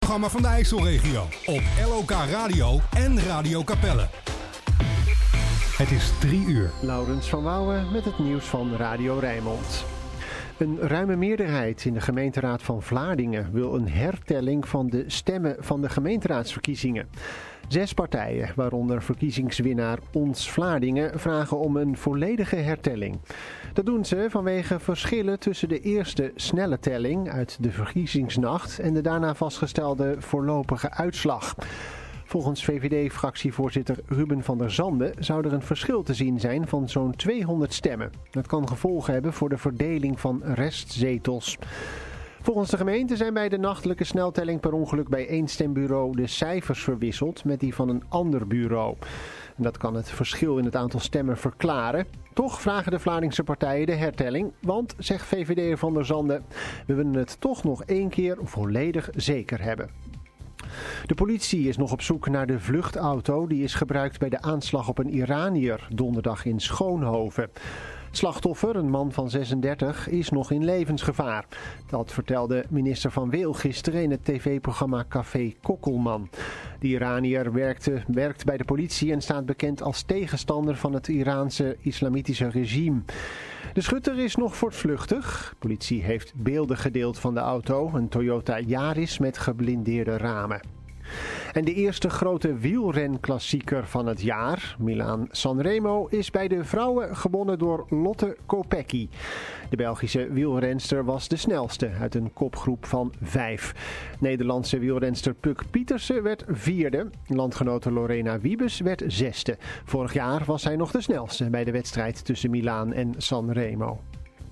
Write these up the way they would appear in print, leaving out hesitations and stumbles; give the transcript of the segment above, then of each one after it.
sportprogramma van de IJsselregio op LOK Radio en Radio Capelle. Het is 3 uur. Laurens van Wouwen met het nieuws van Radio Rijnmond. Een ruime meerderheid in de gemeenteraad van Vlaardingen wil een hertelling van de stemmen van de gemeenteraadsverkiezingen. 6 partijen, waaronder verkiezingswinnaar Ons Vlaardingen, vragen om een volledige hertelling. Dat doen ze vanwege verschillen tussen de eerste snelle telling uit de verkiezingsnacht en de daarna vastgestelde voorlopige uitslag. Volgens VVD-fractievoorzitter Ruben van der Zanden zou er een verschil te zien zijn van zo'n 200 stemmen. Dat kan gevolgen hebben voor de verdeling van restzetels. Volgens de gemeente zijn bij de nachtelijke sneltelling per ongeluk bij één stembureau de cijfers verwisseld met die van een ander bureau. En dat kan het verschil in het aantal stemmen verklaren. Toch vragen de Vlaardingse partijen de hertelling, want, zegt VVD'er van der Zanden, we willen het toch nog 1 keer volledig zeker hebben. De politie is nog op zoek naar de vluchtauto die is gebruikt bij de aanslag op een Iranier donderdag in Schoonhoven. Slachtoffer, een man van 36, is nog in levensgevaar. Dat vertelde minister Van Weel gisteren in het tv-programma Café Kokkelman. De Iranier werkt bij de politie en staat bekend als tegenstander van het Iraanse islamitische regime. De schutter is nog voortvluchtig. De politie heeft beelden gedeeld van de auto, een Toyota Yaris met geblindeerde ramen. En de eerste grote wielrenklassieker van het jaar, Milaan-Sanremo, is bij de vrouwen gewonnen door Lotte Kopecky. De Belgische wielrenster was de snelste uit een kopgroep van 5. Nederlandse wielrenster Puk Pietersen werd 4e. Landgenote Lorena Wiebes werd 6e. Vorig jaar was zij nog de snelste bij de wedstrijd tussen Milaan en Sanremo.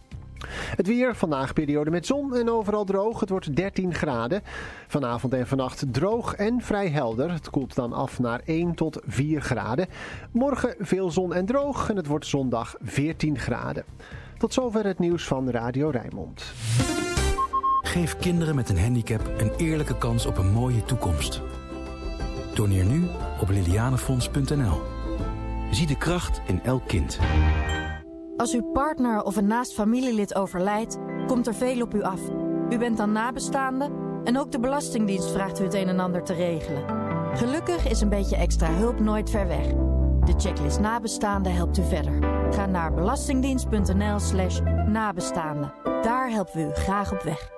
Het weer, vandaag periode met zon en overal droog. Het wordt 13 graden. Vanavond en vannacht droog en vrij helder. Het koelt dan af naar 1 tot 4 graden. Morgen veel zon en droog en het wordt zondag 14 graden. Tot zover het nieuws van Radio Rijnmond. Geef kinderen met een handicap een eerlijke kans op een mooie toekomst. Doneer nu op lilianefonds.nl. Zie de kracht in elk kind. Als uw partner of een naast familielid overlijdt, komt er veel op u af. U bent dan nabestaande en ook de Belastingdienst vraagt u het een en ander te regelen. Gelukkig is een beetje extra hulp nooit ver weg. De checklist nabestaanden helpt u verder. Ga naar belastingdienst.nl/nabestaanden. Daar helpen we u graag op weg.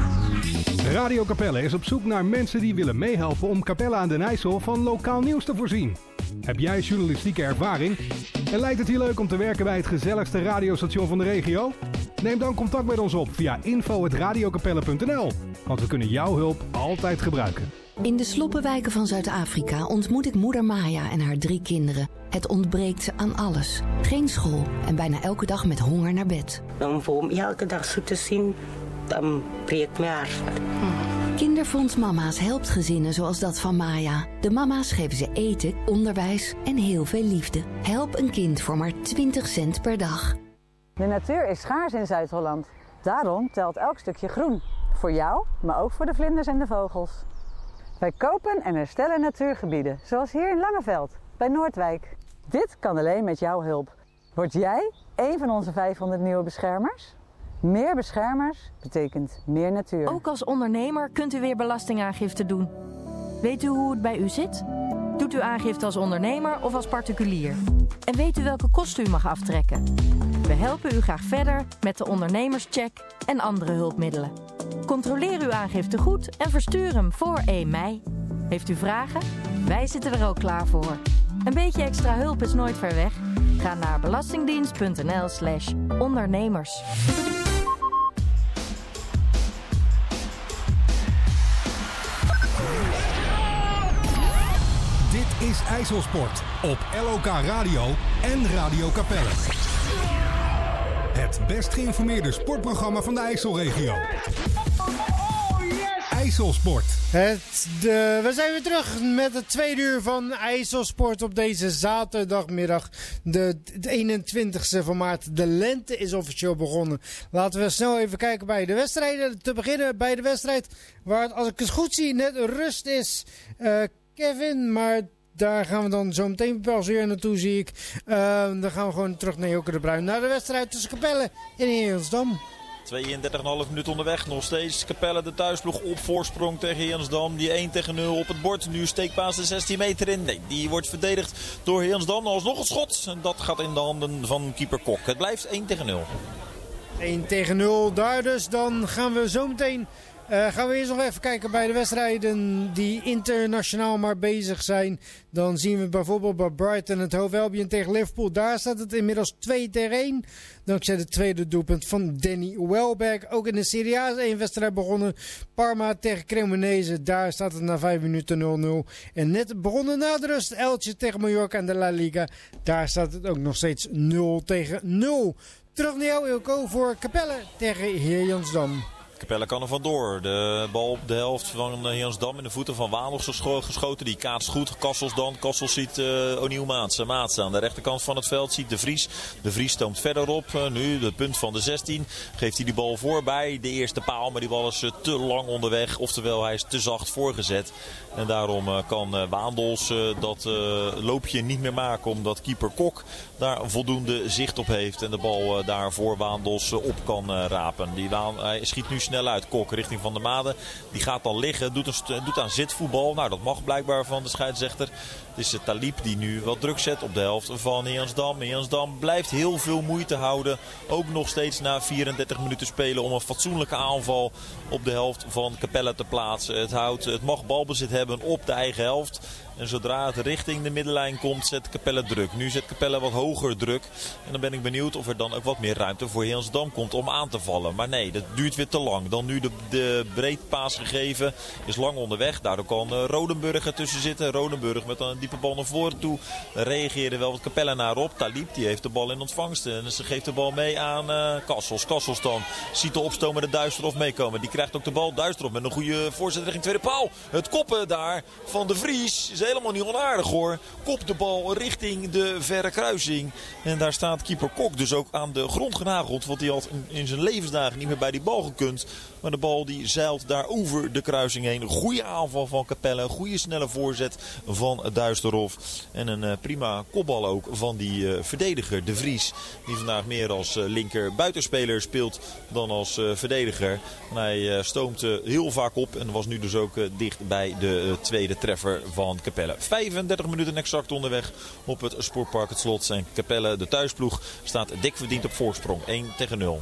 Radio Capelle is op zoek naar mensen die willen meehelpen om Capelle aan den IJssel van lokaal nieuws te voorzien. Heb jij journalistieke ervaring? En lijkt het je leuk om te werken bij het gezelligste radiostation van de regio? Neem dan contact met ons op via info@radiokapelle.nl, want we kunnen jouw hulp altijd gebruiken. In de sloppenwijken van Zuid-Afrika ontmoet ik moeder Maya en haar 3 kinderen. Het ontbreekt ze aan alles. Geen school en bijna elke dag met honger naar bed. Om elke dag zo te zien, dan breekt mijn hart. Kinderfonds Mama's helpt gezinnen zoals dat van Maya. De mama's geven ze eten, onderwijs en heel veel liefde. Help een kind voor maar 20 cent per dag. De natuur is schaars in Zuid-Holland. Daarom telt elk stukje groen. Voor jou, maar ook voor de vlinders en de vogels. Wij kopen en herstellen natuurgebieden, zoals hier in Langeveld, bij Noordwijk. Dit kan alleen met jouw hulp. Word jij een van onze 500 nieuwe beschermers? Meer beschermers betekent meer natuur. Ook als ondernemer kunt u weer belastingaangifte doen. Weet u hoe het bij u zit? Doet u aangifte als ondernemer of als particulier? En weet u welke kosten u mag aftrekken? We helpen u graag verder met de ondernemerscheck en andere hulpmiddelen. Controleer uw aangifte goed en verstuur hem voor 1 mei. Heeft u vragen? Wij zitten er ook klaar voor. Een beetje extra hulp is nooit ver weg. Ga naar belastingdienst.nl/ondernemers. Dit is IJsselsport op LOK Radio en Radio Capelle. Het best geïnformeerde sportprogramma van de IJsselregio. IJsselsport. We zijn weer terug met het 2 uur van IJsselsport op deze zaterdagmiddag. De 21ste van maart. De lente is officieel begonnen. Laten we snel even kijken bij de wedstrijden. Te beginnen bij de wedstrijd waar het, als ik het goed zie, net rust is. Kevin, maar daar gaan we dan zo meteen pas weer naartoe, zie ik. Dan gaan we gewoon terug naar Joke de Bruin. Naar de wedstrijd tussen Capelle en Heelsdam. 32,5 minuten onderweg. Nog steeds Capelle de thuisploeg op voorsprong tegen Heerendaam. Die 1-0 op het bord. Nu steekpaas de 16 meter in. Nee, die wordt verdedigd door Heerendaam. Alsnog het schot. En dat gaat in de handen van keeper Kok. Het blijft 1-0. 1-0 daar dus. Dan gaan we zo meteen... gaan we eerst nog even kijken bij de wedstrijden die internationaal maar bezig zijn. Dan zien we bijvoorbeeld bij Brighton het Hove Albion tegen Liverpool. Daar staat het inmiddels 2-1. Dankzij het tweede doelpunt van Danny Welbeck. Ook in de Serie A is 1 wedstrijd begonnen. Parma tegen Cremonese. Daar staat het na 5 minuten 0-0. En net begonnen na de rust Elche tegen Mallorca en de La Liga. Daar staat het ook nog steeds 0-0. Terug naar jou Ilko voor Capelle tegen Heerendaam. Capelle kan er vandoor. De bal op de helft van Heerendaam in de voeten van Waandels geschoten. Die kaatst goed. Kassels dan. Kassels ziet O'Neil Maatsen. Aan de rechterkant van het veld ziet De Vries. De Vries stoomt verder op. Nu het punt van de 16. Geeft hij die bal voorbij. De eerste paal. Maar die bal is te lang onderweg. Oftewel hij is te zacht voorgezet. En daarom kan Waandels dat loopje niet meer maken. Omdat keeper Kok daar voldoende zicht op heeft. En de bal daar voor Waandels op kan rapen. Hij schiet nu snel uit. Kok richting Van der Made. Die gaat dan liggen. Doet aan zitvoetbal. Nou, dat mag blijkbaar van de scheidsrechter. Het is Talib die nu wat druk zet op de helft van Heerendaam. Heerendaam blijft heel veel moeite houden. Ook nog steeds na 34 minuten spelen om een fatsoenlijke aanval op de helft van Capelle te plaatsen. Het mag balbezit hebben op de eigen helft. En zodra het richting de middenlijn komt, zet Capelle druk. Nu zet Capelle wat hoger druk. En dan ben ik benieuwd of er dan ook wat meer ruimte voor Heerendaam komt om aan te vallen. Maar nee, dat duurt weer te lang. Dan nu de breedpaas gegeven. Is lang onderweg. Daardoor kan Rodenburg ertussen zitten. Rodenburg met een diepe bal naar voren toe. Reageerde wel wat Capelle naar op. Talib die heeft de bal in ontvangst. En ze geeft de bal mee aan Kassels. Kassels dan ziet de opstomende Duisterhof meekomen. Die krijgt ook de bal. Duisterhof met een goede voorzet richting tweede paal. Het koppen daar van De Vries is helemaal niet onaardig hoor. Kopt de bal richting de verre kruising. En daar staat keeper Kok dus ook aan de grond genageld. Want hij had in zijn levensdagen niet meer bij die bal gekund. Maar de bal die zeilt daar over de kruising heen. Een goede aanval van Capelle. Een goede snelle voorzet van Duisterhof. En een prima kopbal ook van die verdediger De Vries. Die vandaag meer als linker buitenspeler speelt dan als verdediger. En hij stoomt heel vaak op. En was nu dus ook dicht bij de tweede treffer van Capelle. 35 minuten exact onderweg op het Sportpark Het Slot. En Capelle, de thuisploeg, staat dik verdiend op voorsprong. 1-0.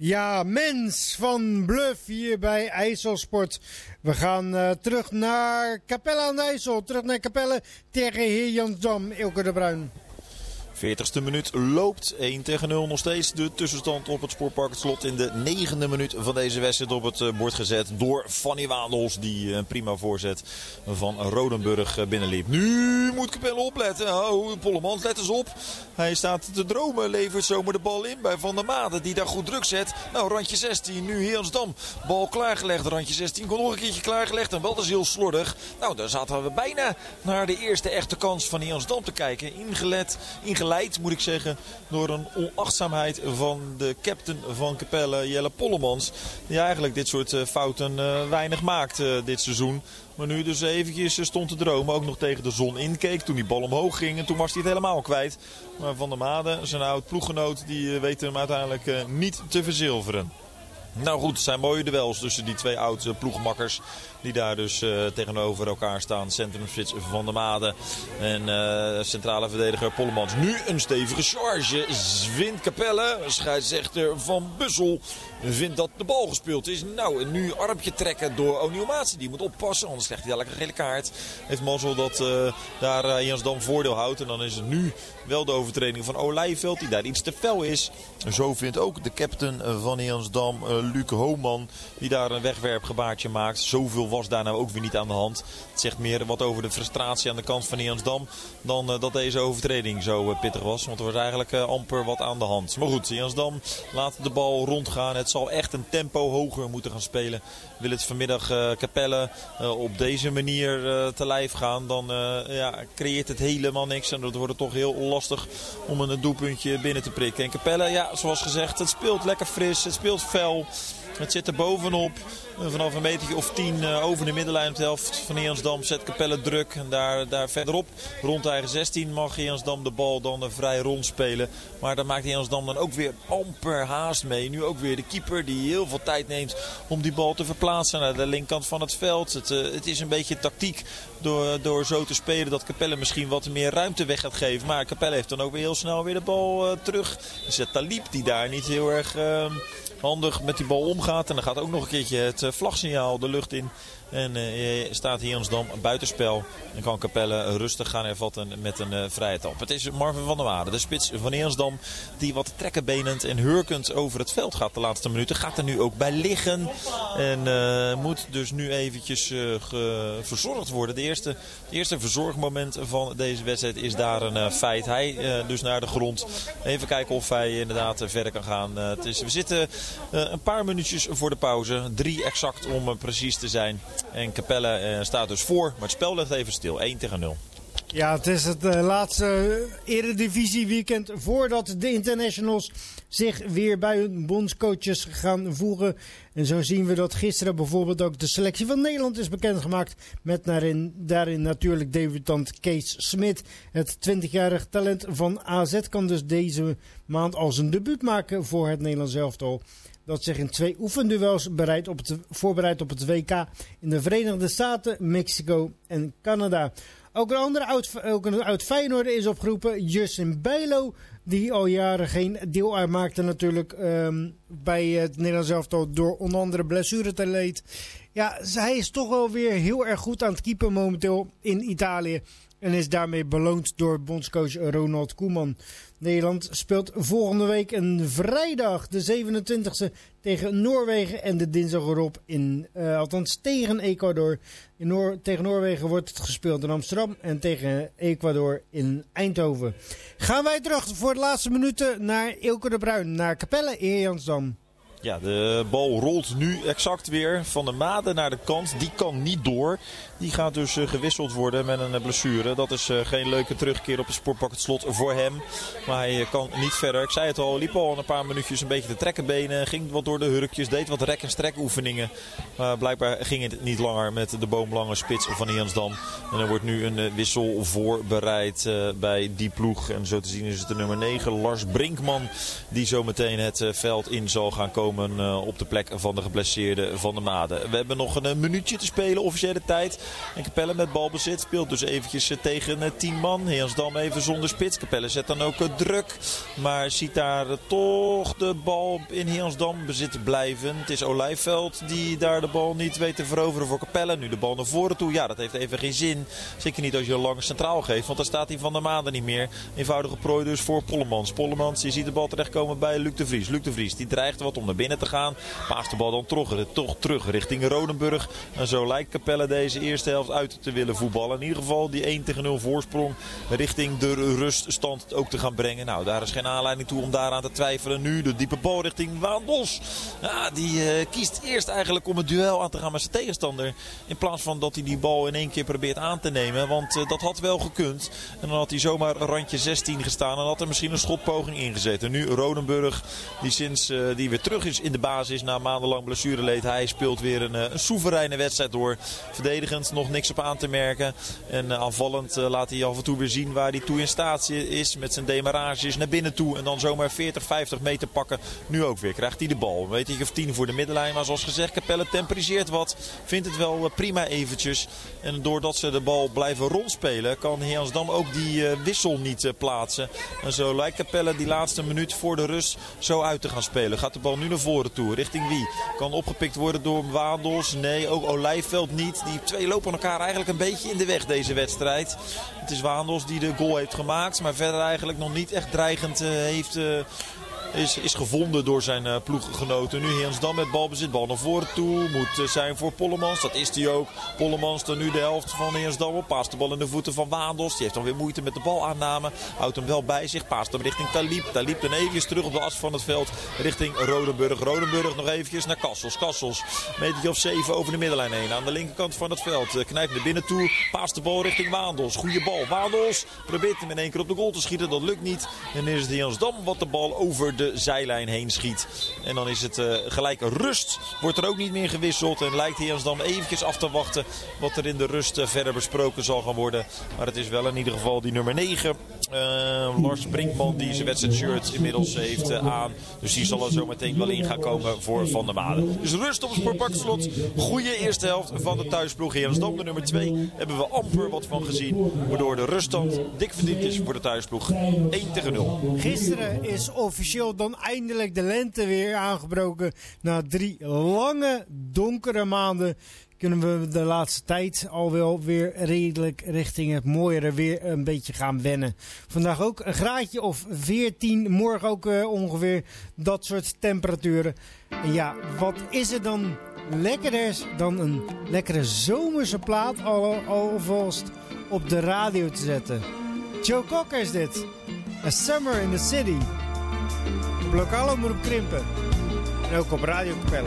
Ja, Mens van Bluff hier bij IJsselsport. We gaan terug naar Capelle aan de IJssel. Terug naar Capelle tegen Heerjansdam. Ilke de Bruin. 40ste minuut loopt 1-0 nog steeds. De tussenstand op het Sportpark Het Slot in de 9e minuut van deze wedstrijd op het bord gezet door Fanny Waandels. Die een prima voorzet van Rodenburg binnenliep. Nu moet Capelle opletten. Oh, Pollemans, let eens op. Hij staat te dromen, levert zomaar de bal in bij Van der Made die daar goed druk zet. Nou, randje 16, nu Heerjansdam. Bal klaargelegd, randje 16 kon nog een keertje klaargelegd en wel, dat is heel slordig. Nou, daar zaten we bijna naar de eerste echte kans van Heerjansdam te kijken. Ingeleid moet ik zeggen, door een onachtzaamheid van de captain van Capelle, Jelle Pollemans. Die eigenlijk dit soort fouten weinig maakt dit seizoen. Maar nu dus eventjes stond te dromen, ook nog tegen de zon inkeek toen die bal omhoog ging. En toen was hij het helemaal kwijt. Maar Van der Made, zijn oud ploeggenoot, die weet hem uiteindelijk niet te verzilveren. Nou goed, het zijn mooie duels tussen die twee oude ploegmakkers. Die daar dus tegenover elkaar staan. Centrumspits Van der Made en centrale verdediger Pollemans. Nu een stevige charge. Wint Capelle, scheidsrechter Van Bussel, vindt dat de bal gespeeld is. Nou, en nu armpje trekken door Onielmaatse. Die moet oppassen, anders krijgt hij dadelijk een gele kaart. Heeft mazzel dat daar Heerjansdam voordeel houdt. En dan is het nu wel de overtreding van Olijveld die daar iets te fel is. Zo vindt ook de captain van Heerjansdam, Luc Hooman, die daar een wegwerpgebaartje maakt. Zoveel was daar nou ook weer niet aan de hand. Het zegt meer wat over de frustratie aan de kant van Heerjansdam dan dat deze overtreding zo pittig was. Want er was eigenlijk amper wat aan de hand. Maar goed, Heerjansdam laat de bal rondgaan. Het zal echt een tempo hoger moeten gaan spelen. Wil het vanmiddag Capelle op deze manier te lijf gaan, dan creëert het helemaal niks. En dat wordt het toch heel lastig om een doelpuntje binnen te prikken. En Capelle, ja, zoals gezegd, het speelt lekker fris, het speelt fel. Het zit er bovenop. Vanaf een metertje of 10 over de middenlijn op de helft van Heerjansdam zet Capelle druk. En daar verderop, rond eigen 16, mag Heerjansdam de bal dan vrij rondspelen. Maar daar maakt Heerjansdam dan ook weer amper haast mee. Nu ook weer de keeper die heel veel tijd neemt om die bal te verplaatsen naar de linkerkant van het veld. Het is een beetje tactiek door zo te spelen dat Capelle misschien wat meer ruimte weg gaat geven. Maar Capelle heeft dan ook weer heel snel weer de bal terug. Dus het Talib die daar niet heel erg handig met die bal omgaat. En dan gaat ook nog een keertje het vlagsignaal de lucht in. En staat Heerjansdam buitenspel. En kan Capelle rustig gaan hervatten met een vrije trap. Het is Marvin van der Made, de spits van Heerjansdam, die wat trekkenbenend en hurkend over het veld gaat de laatste minuten. Gaat er nu ook bij liggen. En moet dus nu eventjes verzorgd worden. De eerste verzorgmoment van deze wedstrijd is daar een feit. Hij dus naar de grond. Even kijken of hij inderdaad verder kan gaan. We zitten een paar minuutjes voor de pauze. 3 exact om precies te zijn. En Capelle staat dus voor, maar het spel ligt even stil. 1-0. Ja, het is het laatste Eredivisie weekend voordat de internationals zich weer bij hun bondscoaches gaan voegen. En zo zien we dat gisteren bijvoorbeeld ook de selectie van Nederland is bekendgemaakt. Met daarin natuurlijk debutant Kees Smit. Het 20-jarig talent van AZ kan dus deze maand al zijn debuut maken voor het Nederlands elftal. Dat zich in 2 oefenduels voorbereidt op het WK in de Verenigde Staten, Mexico en Canada. Ook een oud Feyenoorder is opgeroepen, Justin Bijlo, die al jaren geen deel uitmaakte natuurlijk bij het Nederlands elftal door onder andere blessureleed. Ja, hij is toch wel weer heel erg goed aan het keepen momenteel in Italië. En is daarmee beloond door bondscoach Ronald Koeman. Nederland speelt volgende week een vrijdag, de 27e, tegen Noorwegen. En de dinsdag erop, althans tegen Ecuador. Tegen Noorwegen wordt het gespeeld in Amsterdam. En tegen Ecuador in Eindhoven. Gaan wij terug voor de laatste minuten naar Ilke de Bruin. Naar Capelle, Heerjansdam. Ja, de bal rolt nu exact weer van de Made naar de kant. Die kan niet door. Die gaat dus gewisseld worden met een blessure. Dat is geen leuke terugkeer op het Sportpark Het Slot voor hem. Maar hij kan niet verder. Ik zei het al, liep al een paar minuutjes een beetje te trekken benen. Ging wat door de hurkjes, deed wat rek- en strekoefeningen. Maar blijkbaar ging het niet langer met de boomlange spits van Heerjansdam. En er wordt nu een wissel voorbereid bij die ploeg. En zo te zien is het de nummer 9, Lars Brinkman, die zo meteen het veld in zal gaan komen. terechtkomen op de plek van de geblesseerde Van der Made. We hebben nog een minuutje te spelen, officiële tijd. En Capelle met balbezit speelt dus eventjes tegen 10 man. Heerenveen even zonder spits. Capelle zet dan ook druk. Maar ziet daar toch de bal in Heerenveen bezit blijven. Het is Olijfveld die daar de bal niet weet te veroveren voor Capelle. Nu de bal naar voren toe. Ja, dat heeft even geen zin. Zeker niet als je lang centraal geeft. Want dan staat hij Van der Made niet meer. Eenvoudige prooi dus voor Pollemans. Pollemans, je ziet de bal terechtkomen bij Luc de Vries. Luc de Vries die dreigt wat om naar binnen te gaan. Paast de bal dan toch terug richting Rodenburg. En zo lijkt Capelle deze eerste helft uit te willen voetballen. In ieder geval die 1-0 voorsprong richting de ruststand ook te gaan brengen. Nou, daar is geen aanleiding toe om daaraan te twijfelen. Nu de diepe bal richting Waandels. Ja, die kiest eerst eigenlijk om het duel aan te gaan met zijn tegenstander. In plaats van dat hij die bal in één keer probeert aan te nemen. Want dat had wel gekund. En dan had hij zomaar randje 16 gestaan. En had er misschien een schotpoging ingezet. En nu Rodenburg, die sinds die weer terug is in de basis na maandenlang blessureleed. Hij speelt weer een soevereine wedstrijd door. Verdedigend nog niks op aan te merken. En aanvallend laat hij af en toe weer zien waar hij toe in staat is. Met zijn demarages naar binnen toe. En dan zomaar 40, 50 meter pakken. Nu ook weer krijgt hij de bal. Weet je, of 10 voor de middenlijn. Maar zoals gezegd, Capelle temporiseert wat. Vindt het wel prima eventjes. En doordat ze de bal blijven rondspelen, kan Heerenveen ook die wissel niet plaatsen. En zo lijkt Capelle die laatste minuut voor de rust zo uit te gaan spelen. Gaat de bal nu naar voren toe. Richting wie? Kan opgepikt worden door Waandels. Nee, ook Olijfveld niet. Die twee lopen elkaar eigenlijk een beetje in de weg deze wedstrijd. Het is Waandels die de goal heeft gemaakt. Maar verder eigenlijk nog niet echt dreigend is gevonden door zijn ploeggenoten. Nu Heerenveen met balbezit. Bal naar voren toe. Moet zijn voor Pollemans. Dat is hij ook. Pollemans dan nu de helft van Heerenveen op. Paast de bal in de voeten van Waandels. Die heeft dan weer moeite met de balaanname. Houdt hem wel bij zich. Paast hem richting Talib. Talib dan eventjes terug op de as van het veld. Richting Rodenburg. Rodenburg nog eventjes naar Kassels. Kassels. Metertje of 7 over de middenlijn heen. Aan de linkerkant van het veld. Knijpt naar binnen toe. Paast de bal richting Waandels. Goeie bal. Waandels probeert hem in één keer op de goal te schieten. Dat lukt niet. En is het Heerenveen wat de bal over de zijlijn heen schiet. En dan is het gelijk rust. Wordt er ook niet meer gewisseld. En lijkt Heerenveen eventjes af te wachten wat er in de rust verder besproken zal gaan worden. Maar het is wel in ieder geval die nummer 9. Lars Brinkman die zijn wedstrijdshirt inmiddels heeft aan. Dus die zal er zo meteen wel in gaan komen voor Van der Made. Dus rust op het Sportparkslot. Goede eerste helft van de thuisploeg Heerenveen. De nummer 2 hebben we amper wat van gezien. Waardoor de ruststand dik verdiend is voor de thuisploeg. 1-0. Gisteren is officieel dan eindelijk de lente weer aangebroken. Na 3 lange, donkere maanden kunnen we de laatste tijd al wel weer redelijk richting het mooiere weer een beetje gaan wennen. Vandaag ook een graadje of 14, morgen ook ongeveer dat soort temperaturen. En ja, wat is er dan lekkerder dan een lekkere zomerse plaat alvast op de radio te zetten? Joe Cocker is dit. A Summer in the City. Op lokaal omroep Krimpen. En ook op Radio Capelle.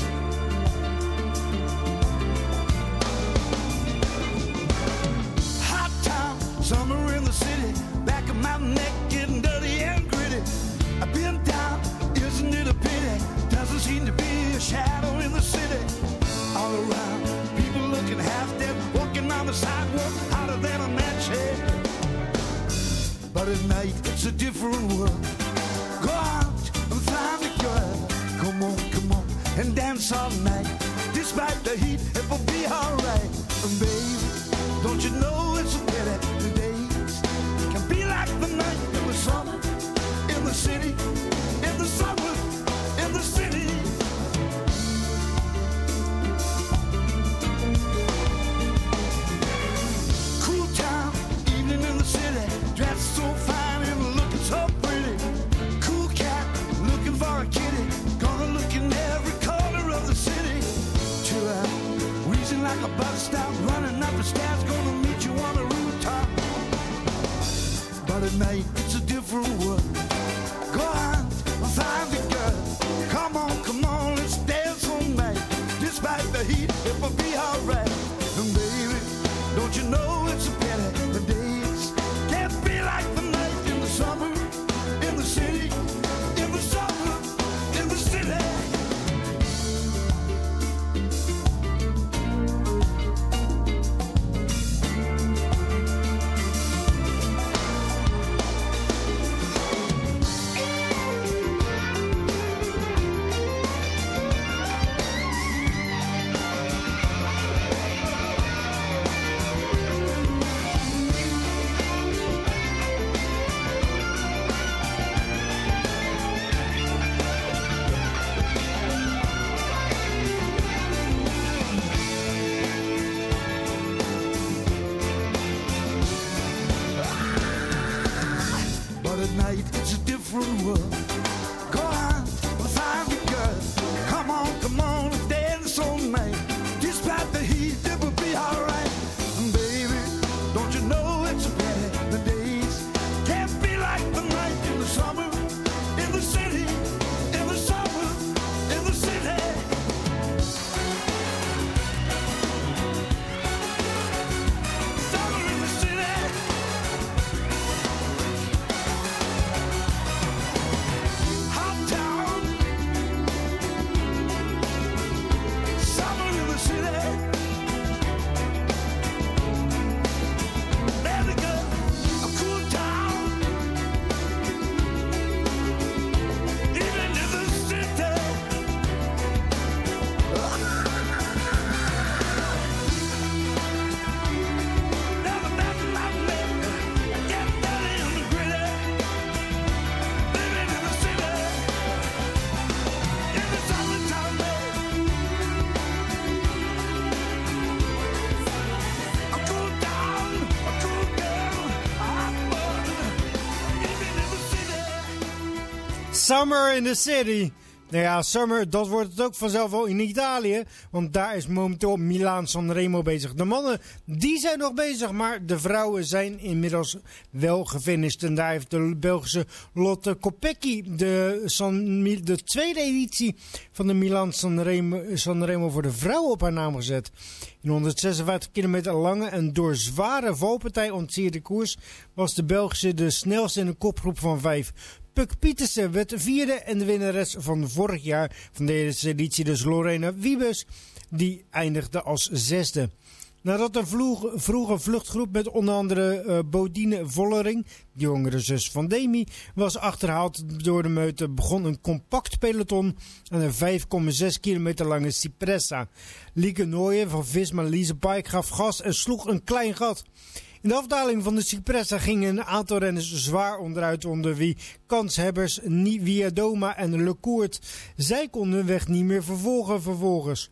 Hot time, summer in the city. Back of my neck getting dirty and gritty. I've been down, isn't it a pity? Doesn't seem to be a shadow in the city. All around, people looking half dead. Walking on the sidewalk, hotter than a match head. But at night, it's a different world. Go out and find a girl. Come on, and dance all night. Despite the heat, it will be alright. And baby, don't you know it's a pity the days can be like the night in the summer, in the city, in the summer, in the city. Cool town, evening in the city, dressed so fine and looking so pretty. Cool cat, looking for a kitty, gonna look in every corner of the city. Chill out, wheezing like a bus stop, running up the stairs, gonna meet you on the rooftop. But at night, it's a different world. Go out Summer in the City. Nou ja, Summer, dat wordt het ook vanzelf wel in Italië. Want daar is momenteel Milaan-San Remo bezig. De mannen, die zijn nog bezig. Maar de vrouwen zijn inmiddels wel gefinished. En daar heeft de Belgische Lotte Kopecky de tweede editie van de Milaan-San Remo voor de vrouwen op haar naam gezet. In 156 kilometer lange en door zware valpartij ontsierde koers was de Belgische de snelste in een kopgroep van 5. Puk Pietersen werd vierde en de winnares van vorig jaar van deze editie, dus Lorena Wiebes, die eindigde als zesde. Nadat een vroege vluchtgroep met onder andere Bodine Vollering, de jongere zus van Demi, was achterhaald door de meute, begon een compact peloton aan een 5,6 kilometer lange Cipressa. Lieke Nooyen van Visma Lease Bike gaf gas en sloeg een klein gat. In de afdaling van de Cipressa gingen een aantal renners zwaar onderuit, onder wie kanshebbers Viadoma en Lecourt. Zij konden de weg niet meer vervolgen vervolgens.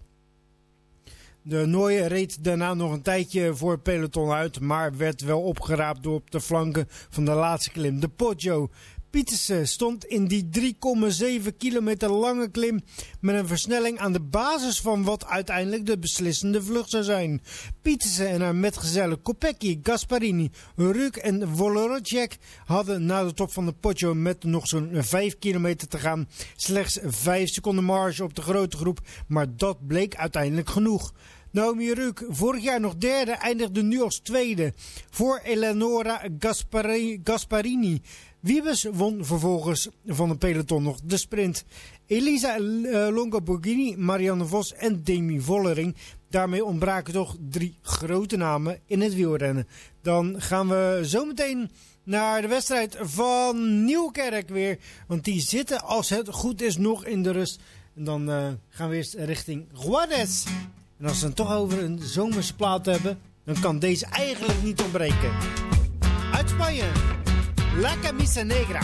De Nooie reed daarna nog een tijdje voor het peloton uit, maar werd wel opgeraapt op de flanken van de laatste klim, de Poggio. Pietersen stond in die 3,7 kilometer lange klim met een versnelling aan de basis van wat uiteindelijk de beslissende vlucht zou zijn. Pietersen en haar metgezellen Kopecky, Gasparini, Ruk en Voloracek hadden na de top van de Poggio met nog zo'n 5 kilometer te gaan slechts 5 seconden marge op de grote groep, maar dat bleek uiteindelijk genoeg. Naomi Ruk, vorig jaar nog derde, eindigde nu als tweede voor Eleonora Gasparini. Wiebes won vervolgens van de peloton nog de sprint. Elisa Longoborghini, Marianne Vos en Demi Vollering. Daarmee ontbraken toch 3 grote namen in het wielrennen. Dan gaan we zo meteen naar de wedstrijd van Nieuwkerk weer. Want die zitten, als het goed is, nog in de rust. En dan gaan we eerst richting Juarez. En als we het toch over een zomerse plaat hebben, dan kan deze eigenlijk niet ontbreken. Uit Spanje, La Camisa Negra.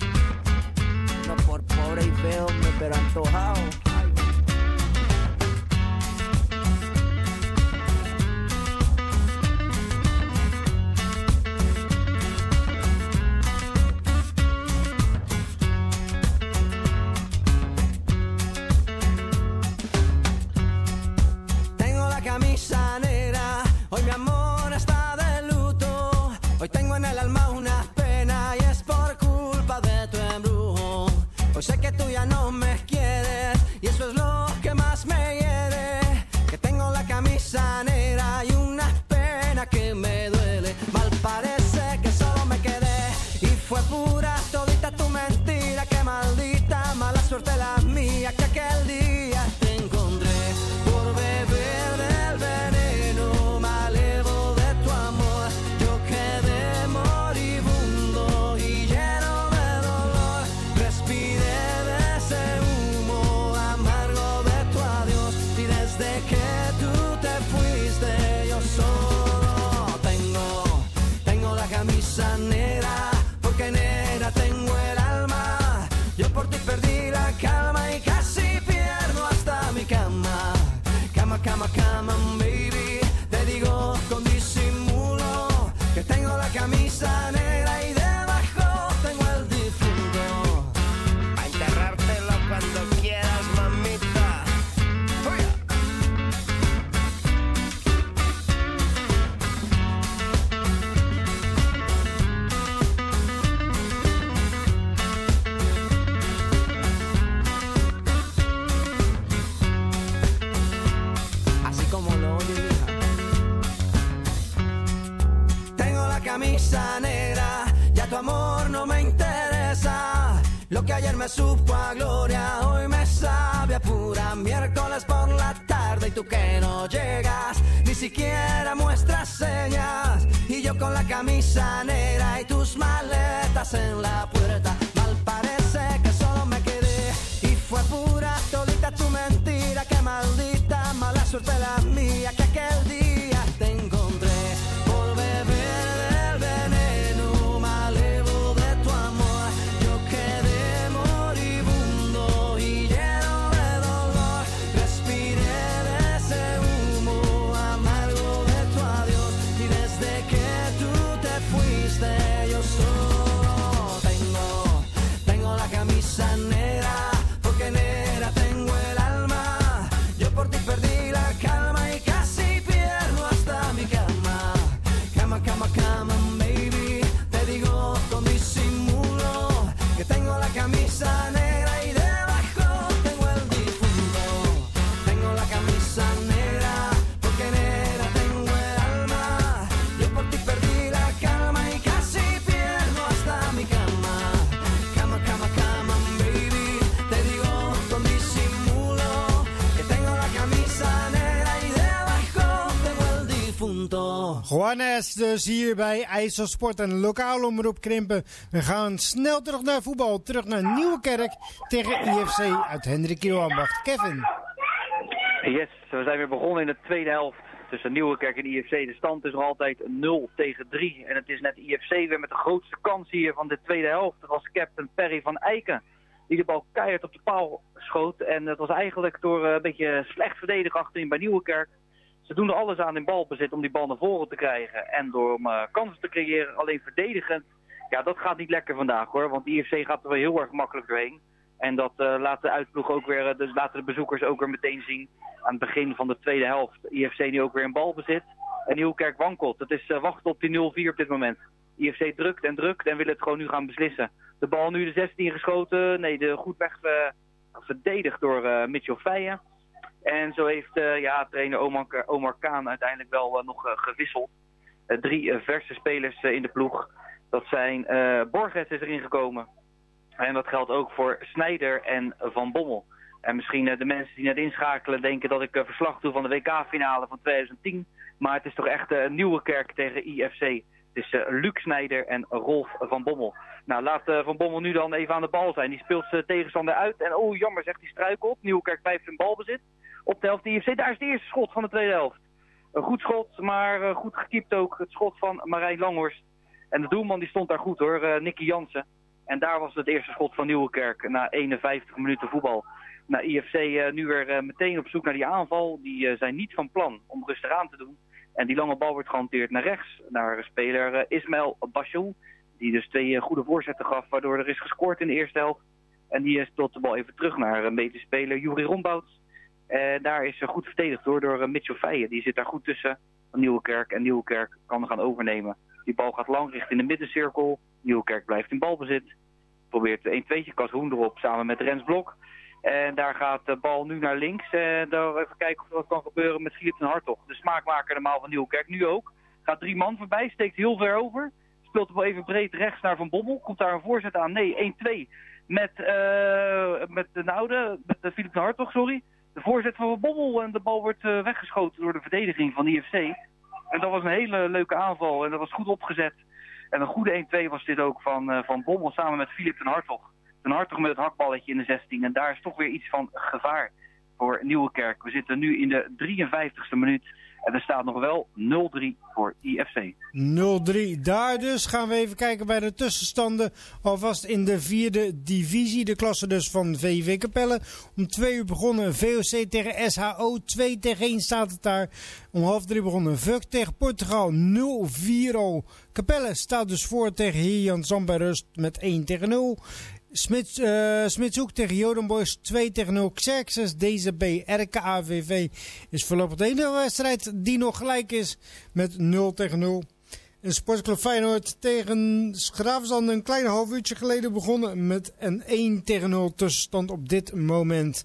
No por pobre y feo, pero antojado. Camisa negra, hoy mi amor está de luto. Hoy tengo en el alma una pena y es por culpa de tu embrujo. Hoy sé que tú ya no me quieres y eso es lo que más me hiere. Que tengo la camisa negra y una pena que me duele. Mal parece que solo me quedé y fue pura todita tu mentira. Que maldita mala suerte la mía que aquel día te encontré por beber. Negra, porque negra tengo el alma. Yo por ti perdí la calma y casi pierdo hasta mi cama. Cama, cama, cama, baby. Te digo con disimulo que tengo la camisa negra y debajo tengo el difunto. A enterrártelo cuando quieras, mamita. Camisa negra, ya tu amor no me interesa. Lo que ayer me supo a gloria, hoy me sabe a pura miércoles por la tarde. Y tú que no llegas, ni siquiera muestras señas. Y yo con la camisa negra y tus maletas en la puerta. Mal parece que solo me quedé y fue pura todita tu mentira. Que maldita mala suerte la mía que aquel día te encontré por beber. Yo solo la camisa negra y debajo tengo el difunto. Tengo la camisa negra porque negra tengo el alma. Yo por ti perdí la calma y casi pierdo hasta mi cama. Cama, cama, cama, baby. Te digo con disimulo que tengo la camisa negra y debajo tengo el difunto. Juanes dus hier bij IJsselsport en lokaal omroep Krimpen. We gaan snel terug naar voetbal. Terug naar Nieuwekerk tegen IFC uit Hendrik Ambacht. Kevin. Yes, we zijn weer begonnen in de tweede helft tussen Nieuwekerk en IFC. De stand is nog altijd 0-3. En het is net IFC weer met de grootste kans hier van de tweede helft. Dat was captain Perry van Eiken, die de bal keihard op de paal schoot. En dat was eigenlijk door een beetje slecht verdedigen achterin bij Nieuwekerk. Ze doen er alles aan in balbezit om die bal naar voren te krijgen. En door om kansen te creëren, alleen verdedigend. Ja, dat gaat niet lekker vandaag hoor. Want de IFC gaat er wel heel erg makkelijk doorheen. En dat laat de uitploeg ook weer, dus laten de bezoekers ook weer meteen zien aan het begin van de tweede helft. IFC nu ook weer in balbezit. En Nieuwekerk wankelt. Het is wachten op die 0-4 op dit moment. IFC drukt en wil het gewoon nu gaan beslissen. De bal nu de 16 geschoten. Nee, goed weg verdedigd door Mitchell Feijen. En zo heeft trainer Omar Kaan uiteindelijk wel nog gewisseld. 3 verse spelers in de ploeg. Dat zijn Borges is erin gekomen. En dat geldt ook voor Snijder en Van Bommel. En misschien de mensen die net inschakelen denken dat ik verslag doe van de WK-finale van 2010. Maar het is toch echt Nieuwekerk tegen IFC. Het is Luc Snijder en Rolf Van Bommel. Nou, laat Van Bommel nu dan even aan de bal zijn. Die speelt zijn tegenstander uit. En oh, jammer zegt hij struikelt. Nieuwekerk blijft in balbezit. Op de helft de IFC. Daar is het eerste schot van de tweede helft. Een goed schot, maar goed gekiept ook. Het schot van Marijn Langhorst. En de doelman die stond daar goed hoor, Nicky Jansen. En daar was het eerste schot van Nieuwekerk na 51 minuten voetbal. Nou, IFC nu weer meteen op zoek naar die aanval. Die zijn niet van plan om rustig aan te doen. En die lange bal wordt gehanteerd naar rechts. Naar speler Ismaël Bachou. Die dus 2 goede voorzetten gaf, waardoor er is gescoord in de eerste helft. En die speelt de bal even terug naar een medespeler Juri Rombouts. Daar is goed verdedigd door Mitchell Feijen. Die zit daar goed tussen van Nieuwekerk. En Nieuwekerk kan er gaan overnemen. Die bal gaat lang richting de middencirkel. Nieuwekerk blijft in balbezit. Probeert 1-2'tje Kashoen erop samen met Rens Blok. En daar gaat de bal nu naar links. Daar even kijken of er wat kan gebeuren met Philip ten Hartog. De smaakmaker normaal van Nieuwekerk. Nu ook. Gaat 3 man voorbij. Steekt heel ver over. Speelt de bal even breed rechts naar Van Bommel. Komt daar een voorzet aan. Nee, 1-2. Met Philip ten Hartog, sorry. De voorzet van Van Bommel. En de bal wordt weggeschoten door de verdediging van IFC. En dat was een hele leuke aanval. En dat was goed opgezet. En een goede 1-2 was dit ook van Bommel samen met Philip ten Hartog. Ten Hartog met het hakballetje in de 16. En daar is toch weer iets van gevaar voor Nieuwekerk. We zitten nu in de 53ste minuut. En er staat nog wel 0-3 voor IFC. 0-3. Daar dus gaan we even kijken bij de tussenstanden. Alvast in de 4e divisie. De klasse dus van VV Capelle. Om 2 uur begonnen VOC tegen SHO. 2-1 staat het daar. Om 2:30 begonnen VUC tegen Portugal. 0-4 al. Capelle staat dus voor tegen Heer-Jan Zand bij rust met 1-0. Smitshoek tegen Joden Boys 2-0. Xerxes DZB RKAVV is voorlopig de enige wedstrijd die nog gelijk is met 0-0. En Sportclub Feyenoord tegen Graafzand een klein half uurtje geleden begonnen met een 1-0 tussenstand op dit moment.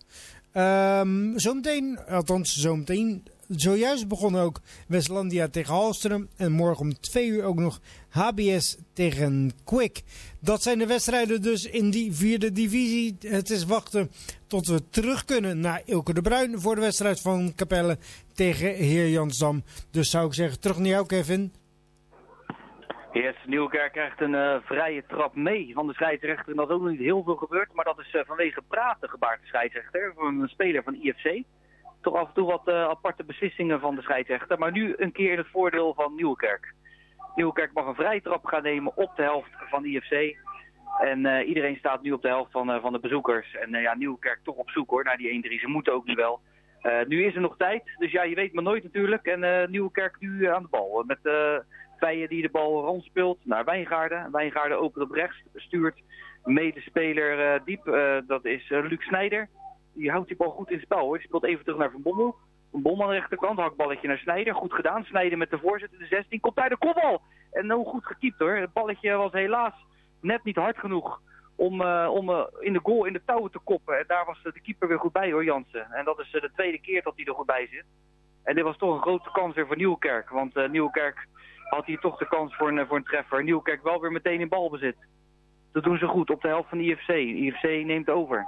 Zojuist begonnen ook Westlandia tegen Halsteren. En morgen om 2 uur ook nog HBS tegen Quick. Dat zijn de wedstrijden dus in die 4e divisie. Het is wachten tot we terug kunnen naar Ilke de Bruin voor de wedstrijd van Capelle tegen Heer Jansdam. Dus zou ik zeggen, terug naar jou Kevin. Yes, Nieuwekerk krijgt een vrije trap mee van de scheidsrechter. En dat is ook nog niet heel veel gebeurd. Maar dat is vanwege praten gebaard de scheidsrechter. Voor een speler van IFC. Toch af en toe wat aparte beslissingen van de scheidsrechter. Maar nu een keer het voordeel van Nieuwekerk. Nieuwekerk mag een vrije trap gaan nemen op de helft van IFC. En iedereen staat nu op de helft van de bezoekers. En Nieuwekerk toch op zoek hoor naar die 1-3. Ze moeten ook nu wel. Nu is er nog tijd. Dus ja, je weet maar nooit natuurlijk. En Nieuwekerk nu aan de bal. Met Feijen die de bal rondspeelt naar Wijngaarden. Wijngaarden opent op rechts. Stuurt medespeler diep. Dat is Luc Snijder. Die houdt die bal goed in het spel hoor. Die speelt even terug naar Van Bommel. Van Bommel aan de rechterkant. Hakballetje naar Snijder. Goed gedaan. Snijder met de voorzet in de 16. Komt daar de kopbal. En nou goed gekiept hoor. Het balletje was helaas net niet hard genoeg om in de goal in de touwen te koppen. En daar was de keeper weer goed bij hoor, Jansen. En dat is de tweede keer dat hij er goed bij zit. En dit was toch een grote kans weer voor Nieuwkerk. Want Nieuwkerk had hier toch de kans voor een treffer. Nieuwkerk wel weer meteen in balbezit. Dat doen ze goed op de helft van de IFC. IFC neemt over.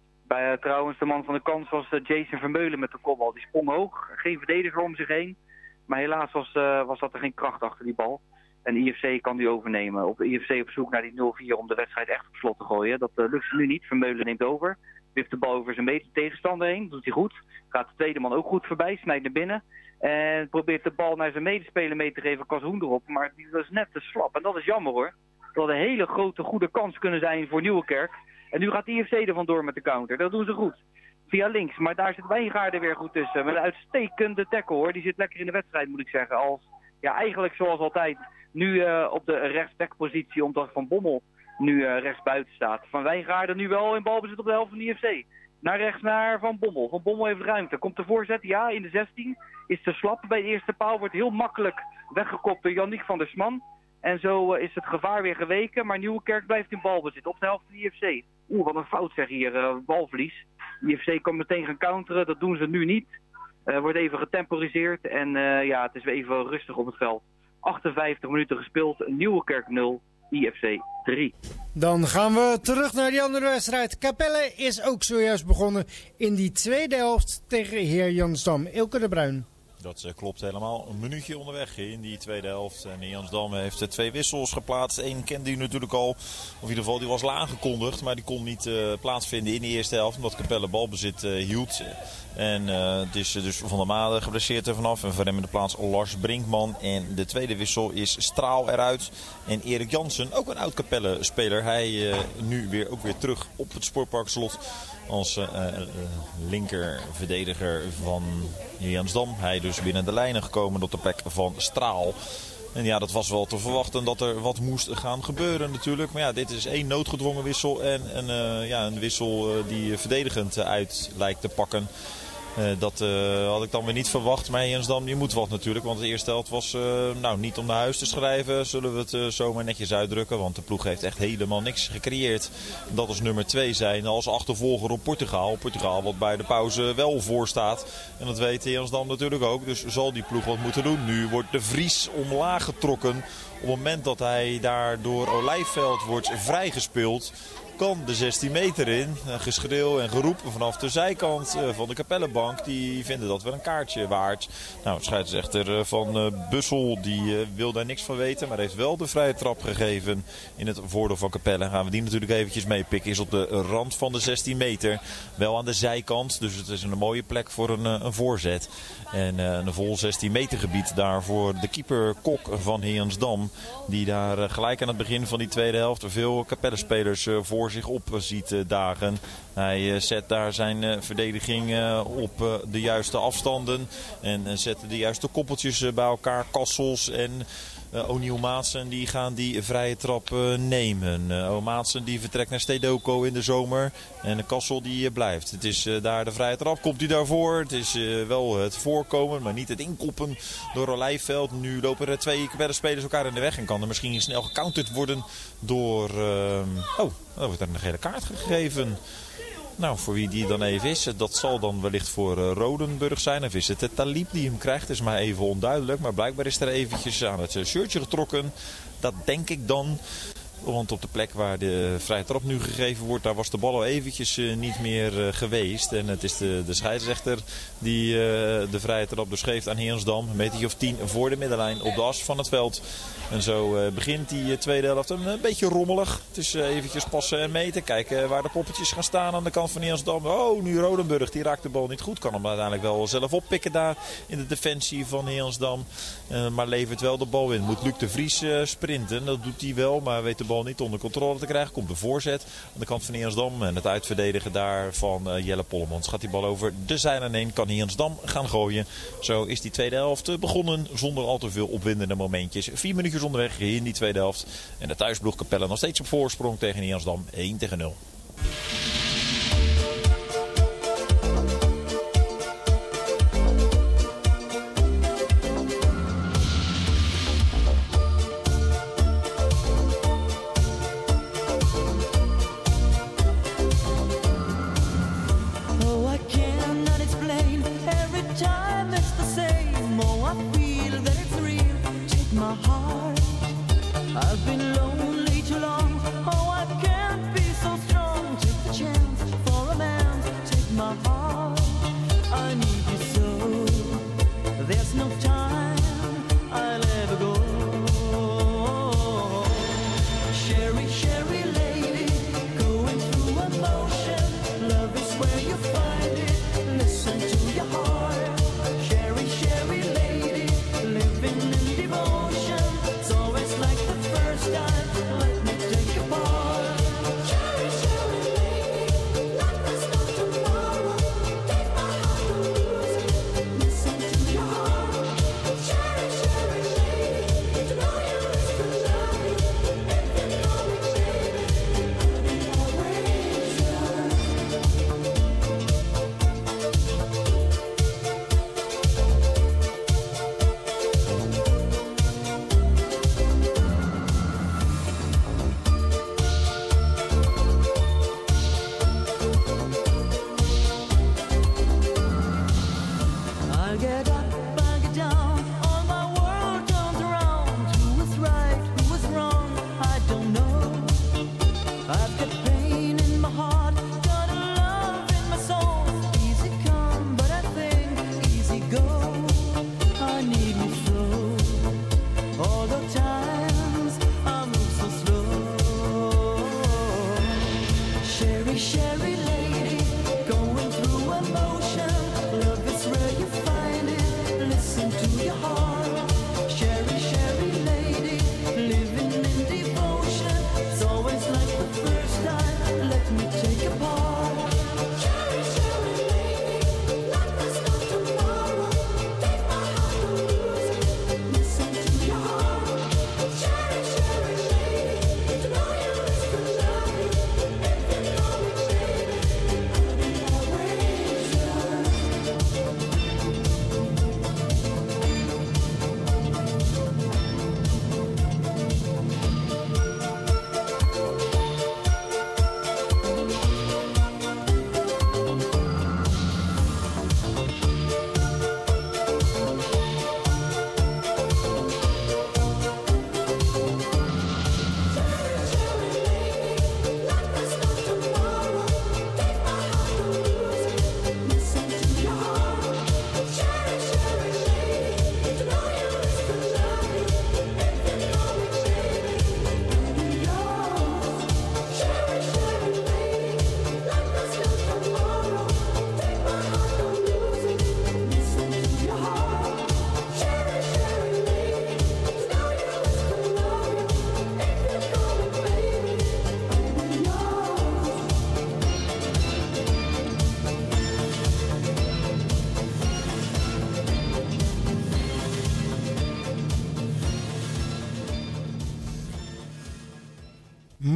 Bij trouwens de man van de kans was Jason Vermeulen met de kopbal. Die sprong hoog. Geen verdediger om zich heen. Maar helaas was dat er geen kracht achter die bal. En IFC kan die overnemen. Op de IFC op zoek naar die 0-4 om de wedstrijd echt op slot te gooien. Dat lukt ze nu niet. Vermeulen neemt over. Wift de bal over zijn tegenstander heen. Dat doet hij goed. Gaat de tweede man ook goed voorbij. Snijdt naar binnen. En probeert de bal naar zijn medespeler mee te geven. Kas Hoen erop. Maar die was net te slap. En dat is jammer hoor. Dat had een hele grote goede kans kunnen zijn voor Nieuwekerk. En nu gaat IFC er vandoor met de counter. Dat doen ze goed. Via links. Maar daar zit Wijngaarden weer goed tussen. Met een uitstekende tackle hoor. Die zit lekker in de wedstrijd moet ik zeggen. Eigenlijk zoals altijd. Nu op de rechtsbackpositie. Omdat Van Bommel nu rechtsbuiten staat. Van Wijngaarden nu wel in balbezit op de helft van de IFC. Naar rechts naar Van Bommel. Van Bommel heeft ruimte. Komt de voorzet? Ja, in de 16. Is te slap bij de eerste paal. Wordt heel makkelijk weggekopt door Yannick van der Sman. En zo is het gevaar weer geweken. Maar Nieuwekerk blijft in balbezit op de helft van de IFC. Wat een fout zeg hier. Balverlies. De IFC kan meteen gaan counteren. Dat doen ze nu niet. Wordt even getemporiseerd. En het is weer even rustig op het veld. 58 minuten gespeeld. Nieuwekerk 0. IFC 3. Dan gaan we terug naar die andere wedstrijd. Capelle is ook zojuist begonnen in die tweede helft tegen Heer Jansdam. Ilke de Bruin. Dat klopt helemaal. Een minuutje onderweg in die tweede helft. En Jansdam heeft 2 wissels geplaatst. Eén kende u natuurlijk al. Of in ieder geval, die was al aangekondigd. Maar die kon niet plaatsvinden in de eerste helft. Omdat Capelle balbezit hield. En het is dus Van der Made geblesseerd er vanaf. En voor hem in de plaats Lars Brinkman. En de tweede wissel is Straal eruit. En Erik Jansen, ook een oud Capelle-speler. Hij nu ook weer terug op het Sportpark Slot. Als linker verdediger van Jansdam. Hij dus binnen de lijnen gekomen op de plek van Straal. En ja, dat was wel te verwachten dat er wat moest gaan gebeuren natuurlijk. Maar ja, dit is 1 noodgedwongen wissel en een wissel die verdedigend uit lijkt te pakken. Dat had ik dan weer niet verwacht. Maar Jansdam, je moet wat natuurlijk. Want de eerste helft was niet om naar huis te schrijven. Zullen we het zomaar netjes uitdrukken. Want de ploeg heeft echt helemaal niks gecreëerd. Dat is nummer 2 zijn als achtervolger op Portugal. Portugal wat bij de pauze wel voor staat. En dat weet Jansdam natuurlijk ook. Dus zal die ploeg wat moeten doen. Nu wordt de Vries omlaag getrokken. Op het moment dat hij daar door Olijfveld wordt vrijgespeeld, kan de 16 meter in. Geschreeuw en geroepen vanaf de zijkant van de Capellebank. Die vinden dat wel een kaartje waard. Nou, scheidsrechter van Bussel die wil daar niks van weten. Maar heeft wel de vrije trap gegeven in het voordeel van Capelle. Gaan we die natuurlijk eventjes meepikken. Is op de rand van de 16 meter. Wel aan de zijkant. Dus het is een mooie plek voor een voorzet. En een vol 16 meter gebied daar voor de keeper Kok van Jansdam. Die daar gelijk aan het begin van die tweede helft veel Capelle-spelers voor zich op ziet dagen. Hij zet daar zijn verdediging op de juiste afstanden. En zet de juiste koppeltjes bij elkaar. Kassels en O'Neill Maatsen die gaan die vrije trap nemen. Maatsen die vertrekt naar Stedoko in de zomer. En Kassel die blijft. Het is daar de vrije trap. Komt hij daarvoor? Het is wel het voorkomen, maar niet het inkoppen door Olijfveld. Nu lopen er 2 spelers elkaar in de weg. En kan er misschien snel gecounterd worden door... er wordt er een gele kaart gegeven. Nou, voor wie die dan even is, dat zal dan wellicht voor Rodenburg zijn. Of is het Talib die hem krijgt, is maar even onduidelijk. Maar blijkbaar is er eventjes aan het shirtje getrokken. Dat denk ik dan. Want op de plek waar de vrije trap nu gegeven wordt, daar was de bal al eventjes niet meer geweest. En het is de scheidsrechter die de vrije trap dus geeft aan Jansdam. Een metertje of 10 voor de middenlijn op de as van het veld. En zo begint die tweede helft een beetje rommelig. Het is eventjes passen en meten. Kijken waar de poppetjes gaan staan aan de kant van Jansdam. Oh, nu Rodenburg. Die raakt de bal niet goed. Kan hem uiteindelijk wel zelf oppikken daar in de defensie van Jansdam. Maar levert wel de bal in. Moet Luc de Vries sprinten. Dat doet hij wel. Maar weet de bal niet onder controle te krijgen. Komt de voorzet aan de kant van Jansdam. En het uitverdedigen daar van Jelle Pollemans. Gaat die bal over de zijlijn heen. Kan Jansdam gaan gooien. Zo is die tweede helft begonnen. Zonder al te veel opwindende momentjes. 4 minuutjes onderweg in die tweede helft. En de thuisploeg Capelle nog steeds op voorsprong tegen Jansdam 1-0.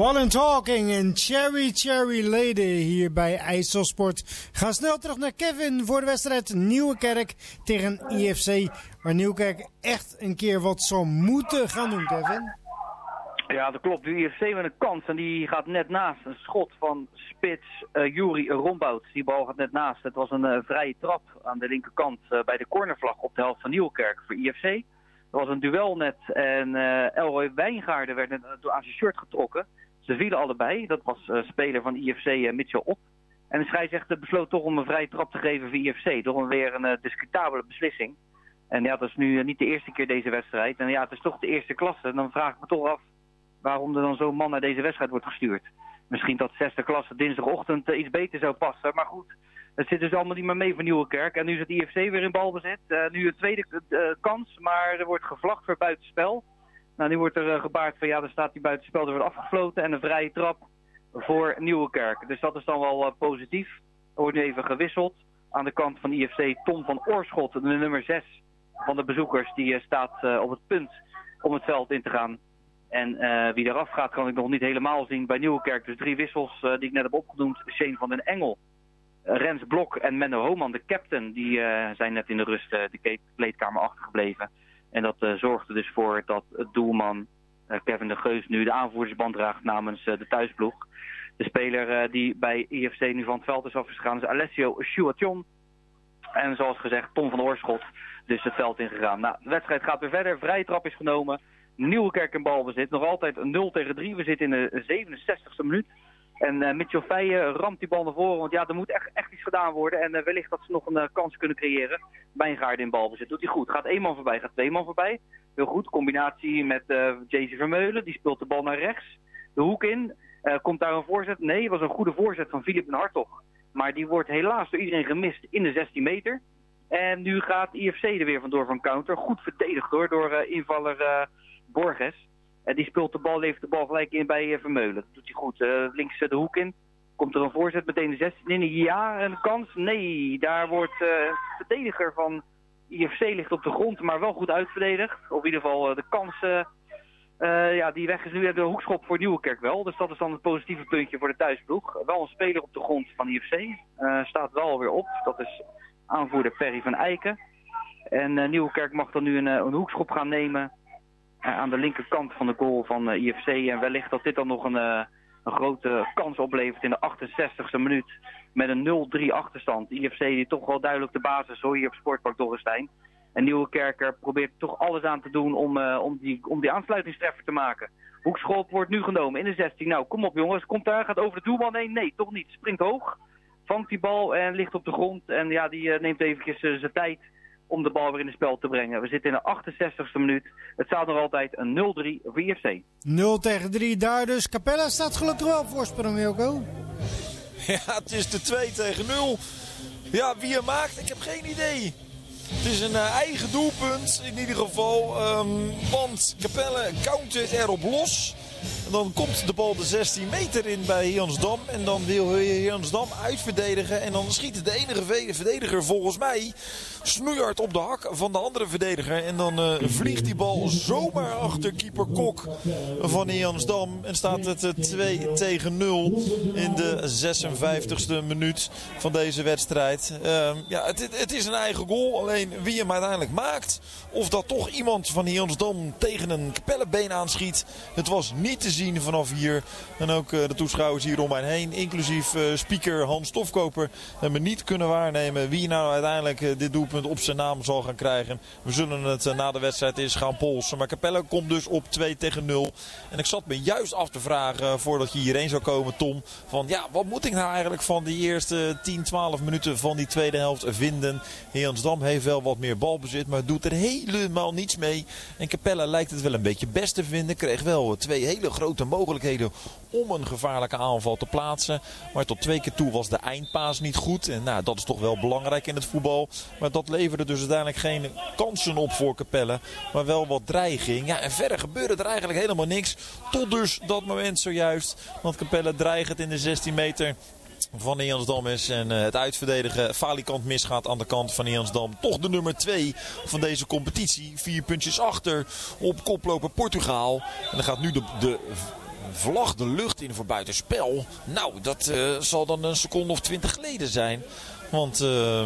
Modern Talking en Cherry Cherry Lady hier bij IJsselsport. Ga snel terug naar Kevin voor de wedstrijd Nieuwekerk tegen IFC. Waar Nieuwekerk echt een keer wat zou moeten gaan doen, Kevin. Ja, dat klopt. De IFC met een kans en die gaat net naast. Een schot van spits Juri Rombout. Die bal gaat net naast. Het was een vrije trap aan de linkerkant bij de cornervlag op de helft van Nieuwekerk voor IFC. Er was een duel net en Elroy Wijngaarden werd net aan zijn shirt getrokken. Ze vielen allebei. Dat was speler van IFC Mitchell Op. En de scheidsrechter besloot toch om een vrije trap te geven voor IFC. Toch weer een discutabele beslissing. En ja, dat is nu niet de eerste keer deze wedstrijd. En ja, het is toch de eerste klasse. En dan vraag ik me toch af waarom er dan zo'n man naar deze wedstrijd wordt gestuurd. Misschien dat 6e klasse dinsdagochtend iets beter zou passen. Maar goed, het zit dus allemaal niet meer mee voor Nieuwekerk. En nu is het IFC weer in balbezit. Nu een tweede kans, maar er wordt gevlacht voor buitenspel. Nou, nu wordt er gebaard van ja, er staat die buitenspel, er wordt afgefloten. En een vrije trap voor Nieuwekerk. Dus dat is dan wel positief. Er wordt nu even gewisseld. Aan de kant van IFC Tom van Oorschot, de nummer 6 van de bezoekers. Die staat op het punt om het veld in te gaan. En wie eraf gaat kan ik nog niet helemaal zien bij Nieuwekerk. Dus 3 wissels die ik net heb opgenoemd. Shane van den Engel, Rens Blok en Menno Homan, de captain. Die zijn net in de rust de kleedkamer achtergebleven. En dat zorgde dus voor dat doelman Kevin de Geus nu de aanvoerdersband draagt namens de thuisploeg. De speler die bij IFC nu van het veld is afgegaan is Alessio Chouation. En zoals gezegd Tom van Oorschot dus het veld ingegaan. Nou, de wedstrijd gaat weer verder. Vrije trap is genomen. Nieuwekerk in balbezit. Nog altijd 0-3. We zitten in de 67e minuut. En Mitchell Feijen ramt die bal naar voren. Want ja, er moet echt iets gedaan worden. En wellicht dat ze nog een kans kunnen creëren. Wijngaarden in balbezit. Doet hij goed. Gaat 1 man voorbij. Gaat 2 man voorbij. Heel goed. Combinatie met JC Vermeulen. Die speelt de bal naar rechts. De hoek in. Komt daar een voorzet? Nee, het was een goede voorzet van Philip en Hartog. Maar die wordt helaas door iedereen gemist in de 16 meter. En nu gaat IFC er weer vandoor van counter. Goed verdedigd door invaller Borges. Die speelt de bal, levert de bal gelijk in bij Vermeulen. Dat doet hij goed. Links de hoek in. Komt er een voorzet, meteen de 16 in. Ja, een kans? Nee, daar wordt verdediger van IFC ligt op de grond, maar wel goed uitverdedigd. Op ieder geval de kans die weg is nu de hoekschop voor Nieuwekerk wel. Dus dat is dan het positieve puntje voor de thuisploeg. Wel een speler op de grond van IFC. Staat wel weer op. Dat is aanvoerder Perry van Eiken. En Nieuwekerk mag dan nu een hoekschop gaan nemen aan de linkerkant van de goal van IFC. En wellicht dat dit dan nog een grote kans oplevert in de 68e minuut. Met een 0-3 achterstand. IFC die toch wel duidelijk de basis hoor hier op Sportpark Dorrestein. En Nieuwekerk probeert toch alles aan te doen om die aansluitingstreffer te maken. Hoekschop wordt nu genomen in de 16. Nou, kom op jongens. Komt daar, gaat over de doelman heen. Nee, toch niet. Springt hoog. Vangt die bal en ligt op de grond. En ja, die neemt eventjes zijn tijd om de bal weer in het spel te brengen. We zitten in de 68e minuut. Het staat nog altijd een 0-3 voor IFC. 0-3 daar dus. Capella staat gelukkig wel op voorsprong, Wilco. Ja, het is de 2-0. Ja, wie er maakt, ik heb geen idee. Het is een eigen doelpunt in ieder geval. Want Capelle countert erop los. En dan komt de bal de 16 meter in bij Jansdam. En dan wil Jansdam uitverdedigen. En dan schiet de enige verdediger volgens mij snoeihard op de hak van de andere verdediger. En dan vliegt die bal zomaar achter keeper Kok van Jansdam. En staat het 2-0 in de 56e minuut van deze wedstrijd. Het is een eigen goal. Alleen wie hem uiteindelijk maakt, of dat toch iemand van Jansdam tegen een Capellebeen aanschiet. Het was niet te zien vanaf hier. En ook de toeschouwers hier om mij heen, inclusief speaker Hans Stofkoper, hebben niet kunnen waarnemen wie nou uiteindelijk dit doelpunt op zijn naam zal gaan krijgen. We zullen het na de wedstrijd eens gaan polsen. Maar Capelle komt dus op 2-0. En ik zat me juist af te vragen, voordat je hierheen zou komen, Tom, van ja, wat moet ik nou eigenlijk van die eerste 10-12 minuten van die tweede helft vinden? Jansdam heeft wel wat meer balbezit, maar doet er helemaal niets mee. En Capelle lijkt het wel een beetje best te vinden. Kreeg wel 2 hele grote mogelijkheden om een gevaarlijke aanval te plaatsen. Maar tot 2 keer toe was de eindpaas niet goed. En nou, dat is toch wel belangrijk in het voetbal. Maar dat leverde dus uiteindelijk geen kansen op voor Capelle. Maar wel wat dreiging. Ja, en verder gebeurde er eigenlijk helemaal niks. Tot dus dat moment zojuist. Want Capelle dreigend in de 16 meter van Jansdam is. En het uitverdedigen falikant misgaat aan de kant van Jansdam. Toch de nummer 2 van deze competitie. 4 puntjes achter op koploper Portugal. En dan gaat nu de vlag de lucht in voor buitenspel. Nou, dat zal dan een seconde of 20 geleden zijn. Want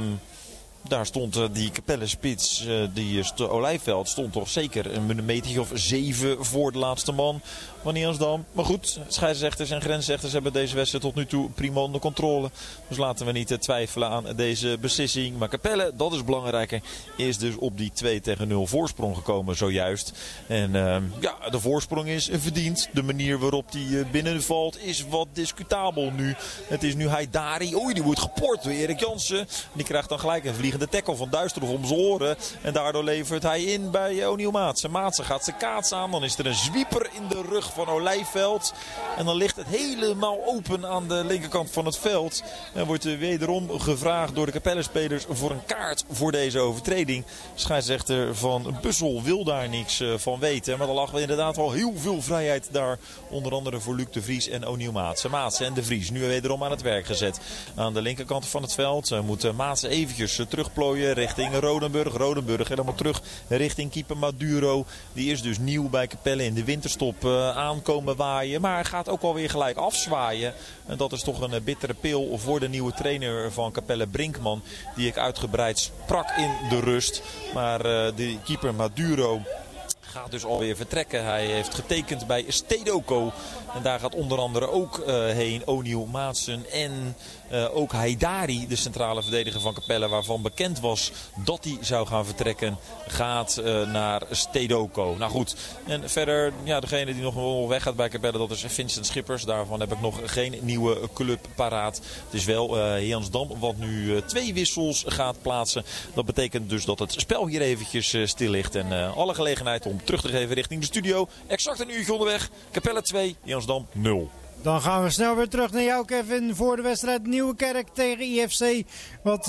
daar stond die Capelle-spits, Olijfveld, stond toch zeker een metertje of 7 voor de laatste man van Nielsdam. Maar goed, scheidsrechters en grensrechters hebben deze wedstrijd tot nu toe prima onder controle. Dus laten we niet twijfelen aan deze beslissing. Maar Capelle, dat is belangrijker, is dus op die 2-0 voorsprong gekomen zojuist. En de voorsprong is verdiend. De manier waarop die binnenvalt is wat discutabel nu. Het is nu Haidari. Oei, die wordt geport door Erik Jansen. Die krijgt dan gelijk een vliegende tackle van Duisterhof om zijn oren. En daardoor levert hij in bij O'Neil Maatsen. Maatsen gaat zijn kaats aan. Dan is er een zwieper in de rug van Olijfveld. En dan ligt het helemaal open aan de linkerkant van het veld. En wordt er wederom gevraagd door de Capelle-spelers voor een kaart voor deze overtreding. Scheidsrechter van Bussel wil daar niks van weten. Maar er lag inderdaad wel heel veel vrijheid daar. Onder andere voor Luc de Vries en O'Neil Maatsen. Maatsen en de Vries nu wederom aan het werk gezet. Aan de linkerkant van het veld moet Maatsen eventjes terugplooien richting Rodenburg. Rodenburg helemaal terug richting keeper Maduro. Die is dus nieuw bij Capelle in de winterstop aankomen waaien. Maar gaat ook alweer gelijk afzwaaien. En dat is toch een bittere pil voor de nieuwe trainer van Capelle, Brinkman. Die ik uitgebreid sprak in de rust. Maar de keeper Maduro gaat dus alweer vertrekken. Hij heeft getekend bij Stedoco. En daar gaat onder andere ook heen O'Neil Maatsen en ook Haidari, de centrale verdediger van Capelle, waarvan bekend was dat hij zou gaan vertrekken, gaat naar Stedoco. Nou goed, en verder, degene die nog wel weggaat bij Capelle, dat is Vincent Schippers. Daarvan heb ik nog geen nieuwe club paraat. Het is wel Jansdam wat nu 2 wissels gaat plaatsen. Dat betekent dus dat het spel hier eventjes stil ligt. En alle gelegenheid om terug te geven richting de studio. Exact een uurtje onderweg. Capelle 2, Jansdam 0. Dan gaan we snel weer terug naar jou, Kevin, voor de wedstrijd Nieuwekerk tegen IFC. Wat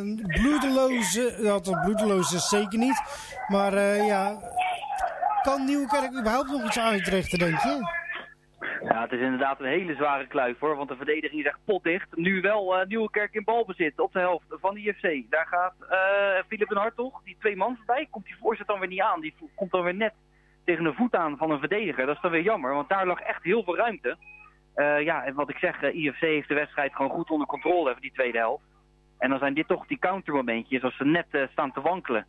bloedeloos is zeker niet. Maar kan Nieuwekerk überhaupt nog iets uitrichten, denk je? Ja, het is inderdaad een hele zware kluif hoor, want de verdediging is echt potdicht. Nu wel Nieuwekerk in balbezit op de helft van de IFC. Daar gaat Philip den Hartog, die 2 man voorbij. Komt die voorzet dan weer niet aan, die komt dan weer net tegen de voet aan van een verdediger. Dat is dan weer jammer, want daar lag echt heel veel ruimte. En wat ik zeg, IFC heeft de wedstrijd gewoon goed onder controle voor die tweede helft. En dan zijn dit toch die countermomentjes als ze net staan te wankelen.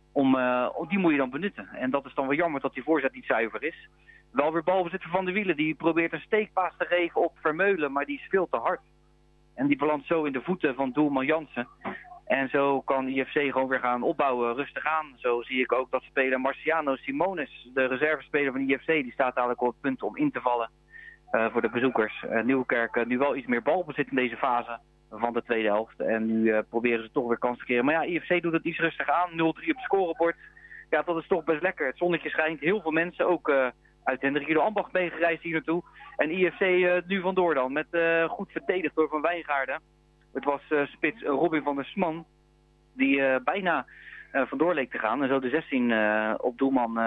Die moet je dan benutten. En dat is dan wel jammer dat die voorzet niet zuiver is. Wel weer balbezit van de Wielen. Die probeert een steekpaas te geven op Vermeulen, maar die is veel te hard. En die belandt zo in de voeten van doelman Jansen. En zo kan IFC gewoon weer gaan opbouwen, rustig aan. Zo zie ik ook dat speler Marciano Simones, de reservespeler van IFC, die staat dadelijk op het punt om in te vallen. Voor de bezoekers. Nieuwkerk nu wel iets meer balbezit in deze fase van de tweede helft. En nu proberen ze toch weer kans te keren. Maar ja, IFC doet het iets rustig aan. 0-3 op het scorebord. Ja, dat is toch best lekker. Het zonnetje schijnt. Heel veel mensen ook uit Hendrik Ambacht meegereisd hier naartoe. En IFC nu vandoor dan. Met goed verdedigd door Van Wijngaarden. Het was spits Robin van der Sman. Die bijna vandoor leek te gaan. En zo de 16 op doelman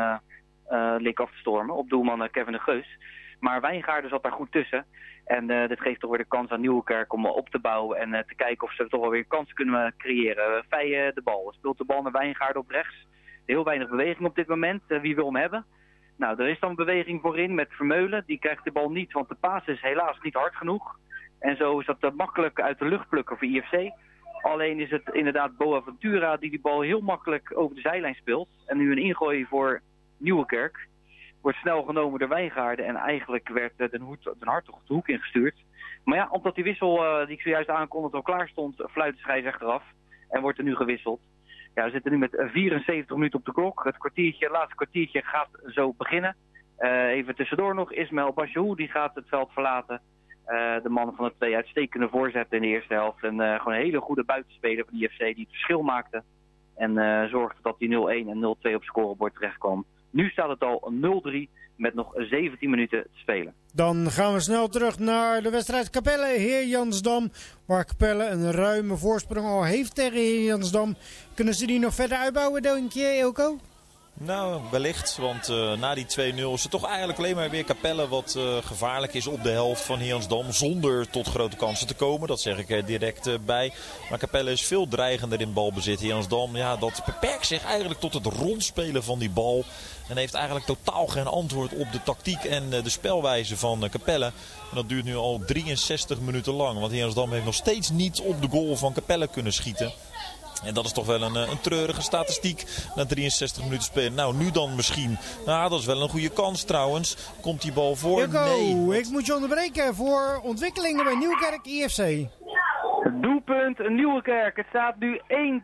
leek af te stormen. Op doelman Kevin de Geus. Maar Wijngaarden zat daar goed tussen. En dit geeft toch weer de kans aan Nieuwekerk om op te bouwen. En te kijken of ze toch wel weer kans kunnen creëren. Feije de bal. Speelt de bal naar Wijngaarden op rechts. Heel weinig beweging op dit moment. Wie wil hem hebben? Nou, er is dan beweging voorin met Vermeulen. Die krijgt de bal niet, want de paas is helaas niet hard genoeg. En zo is dat makkelijk uit de lucht plukken voor IFC. Alleen is het inderdaad Boaventura die bal heel makkelijk over de zijlijn speelt. En nu een ingooi voor Nieuwekerk. Wordt snel genomen door Wijngaarden en eigenlijk werd Den Hartog de hoek ingestuurd. Maar ja, omdat die wissel die ik zojuist aankondigde al klaar stond, fluit de scheidsrechter af en wordt er nu gewisseld. Ja, we zitten nu met 74 minuten op de klok. Het laatste kwartiertje gaat zo beginnen. Even tussendoor nog, Ismaël Bachou, die gaat het veld verlaten. De man van de 2 uitstekende voorzetten in de eerste helft. En gewoon een hele goede buitenspeler van de IFC die het verschil maakte. En zorgde dat die 0-1 en 0-2 op het scorebord terecht kwam. Nu staat het al 0-3 met nog 17 minuten te spelen. Dan gaan we snel terug naar de wedstrijd Capelle Heer Jansdam. Waar Capelle een ruime voorsprong al heeft tegen Heer Jansdam. Kunnen ze die nog verder uitbouwen, denk je, Eelco? Nou, wellicht. Want na die 2-0 is het toch eigenlijk alleen maar weer Capelle wat gevaarlijk is op de helft van Heerenveen. Zonder tot grote kansen te komen. Dat zeg ik er direct bij. Maar Capelle is veel dreigender in balbezit. Heerenveen, ja, dat beperkt zich eigenlijk tot het rondspelen van die bal. En heeft eigenlijk totaal geen antwoord op de tactiek en de spelwijze van Capelle. En dat duurt nu al 63 minuten lang. Want Heerenveen heeft nog steeds niet op de goal van Capelle kunnen schieten. En dat is toch wel een treurige statistiek na 63 minuten spelen. Nou, nu dan misschien. Nou, dat is wel een goede kans trouwens. Komt die bal voor? Joko, nee. Ik moet je onderbreken voor ontwikkelingen bij Nieuwkerk IFC. Doelpunt Nieuwekerk. Het staat nu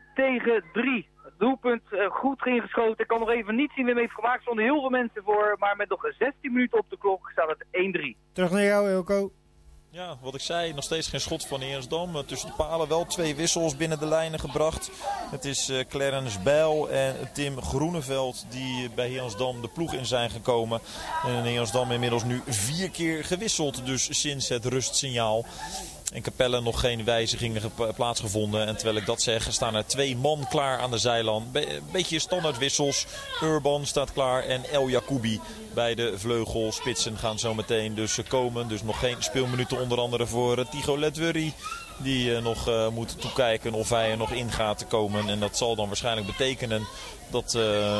1-3. Doelpunt goed ingeschoten. Ik kan nog even niet zien wie hem heeft gemaakt. Er stonden heel veel mensen voor. Maar met nog 16 minuten op de klok staat het 1-3. Terug naar jou, Joko. Ja, wat ik zei, nog steeds geen schot van Heerenveen. Tussen de palen wel 2 wissels binnen de lijnen gebracht. Het is Clarence Bijl en Tim Groeneveld die bij Heerenveen de ploeg in zijn gekomen. En Heerenveen inmiddels nu 4 keer gewisseld, dus sinds het rustsignaal. In Capelle nog geen wijzigingen plaatsgevonden. En terwijl ik dat zeg, staan er 2 man klaar aan de zijlijn. Beetje standaard wissels. Urban staat klaar en El Jacoubi bij de vleugelspitsen gaan zo meteen dus komen. Dus nog geen speelminuten onder andere voor Tigo Ledwurry. Die nog moet toekijken of hij er nog in gaat te komen. En dat zal dan waarschijnlijk betekenen dat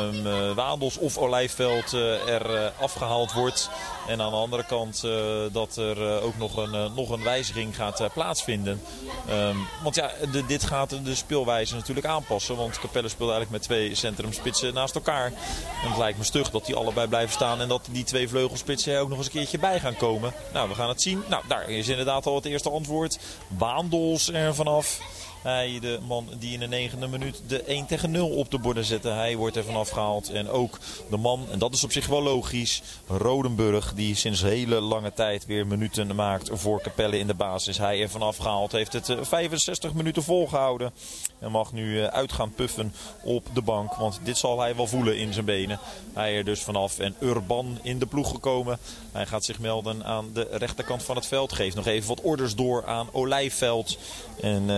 Wadels of Olijfveld er afgehaald wordt. En aan de andere kant dat er ook nog een wijziging gaat plaatsvinden. Want ja, dit gaat de speelwijze natuurlijk aanpassen. Want Capelle speelt eigenlijk met 2 centrumspitsen naast elkaar. En het lijkt me stug dat die allebei blijven staan. En dat die 2 vleugelspitsen er ook nog eens een keertje bij gaan komen. Nou, we gaan het zien. Nou, daar is inderdaad al het eerste antwoord. Wadels er vanaf. Hij, de man die in de 9e minuut de 1-0 op de borden zette. Hij wordt er vanaf gehaald. En ook de man, en dat is op zich wel logisch, Rodenburg, die sinds hele lange tijd weer minuten maakt voor Capelle in de basis. Hij er vanaf gehaald. Heeft het 65 minuten volgehouden. En mag nu uit gaan puffen op de bank. Want dit zal hij wel voelen in zijn benen. Hij er dus vanaf en Urban in de ploeg gekomen. Hij gaat zich melden aan de rechterkant van het veld. Geeft nog even wat orders door aan Olijfveld. En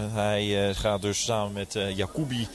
hij gaat dus samen met Jacoubi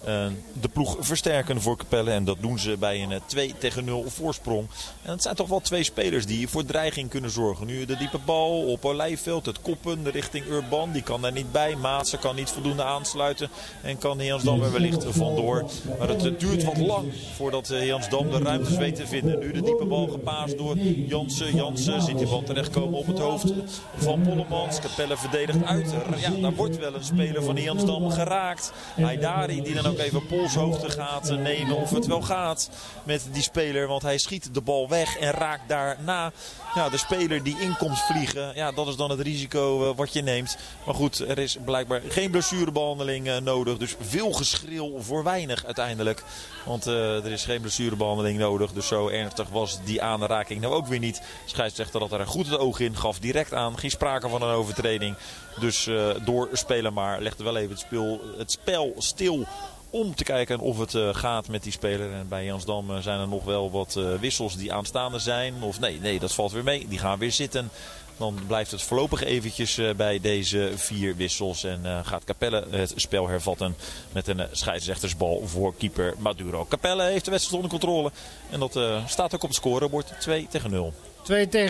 de ploeg versterken voor Capelle. En dat doen ze bij een 2-0 voorsprong. En het zijn toch wel 2 spelers die voor dreiging kunnen zorgen. Nu de diepe bal op Olijfveld. Het koppen richting Urban. Die kan daar niet bij. Maatsen kan niet voldoende aansluiten. En kan Heerenveen er wellicht vandoor. Maar het duurt wat lang voordat Heerenveen de ruimtes weet te vinden. Nu de diepe bal gepaasd door Jansen. Jansen ziet die bal terechtkomen op het hoofd van Pollemans. Capelle verdedigt uit. Ja, daar wordt wel een speler van Heerenveen geraakt. Haidari die dan ook even polshoogte gaat nemen of het wel gaat met die speler. Want hij schiet de bal weg en raakt daarna de speler die in komt vliegen. Ja, dat is dan het risico wat je neemt. Maar goed, er is blijkbaar geen blessurebehandeling nodig. Dus veel geschreeuw voor weinig uiteindelijk. Want er is geen blessurebehandeling nodig. Dus zo ernstig was die aanraking nou ook weer niet. De scheidsrechter had er goed het oog in. Gaf direct aan. Geen sprake van een overtreding. Dus doorspelen maar. Legde wel even het spel stil om te kijken of het gaat met die speler. En bij Heerenveen zijn er nog wel wat wissels die aanstaande zijn. Of nee, dat valt weer mee. Die gaan weer zitten. Dan blijft het voorlopig eventjes bij deze 4 wissels. En gaat Capelle het spel hervatten met een scheidsrechtersbal voor keeper Maduro. Capelle heeft de wedstrijd onder controle. En dat staat ook op het scorebord 2-0. 2-0.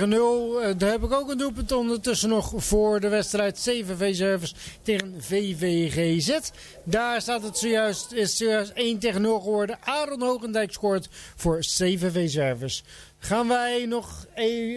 Daar heb ik ook een doelpunt ondertussen nog voor de wedstrijd CVV Service tegen VVGZ. Daar staat het is zojuist 1-0 geworden. Aaron Hogendijk scoort voor CVV Service. Gaan wij nog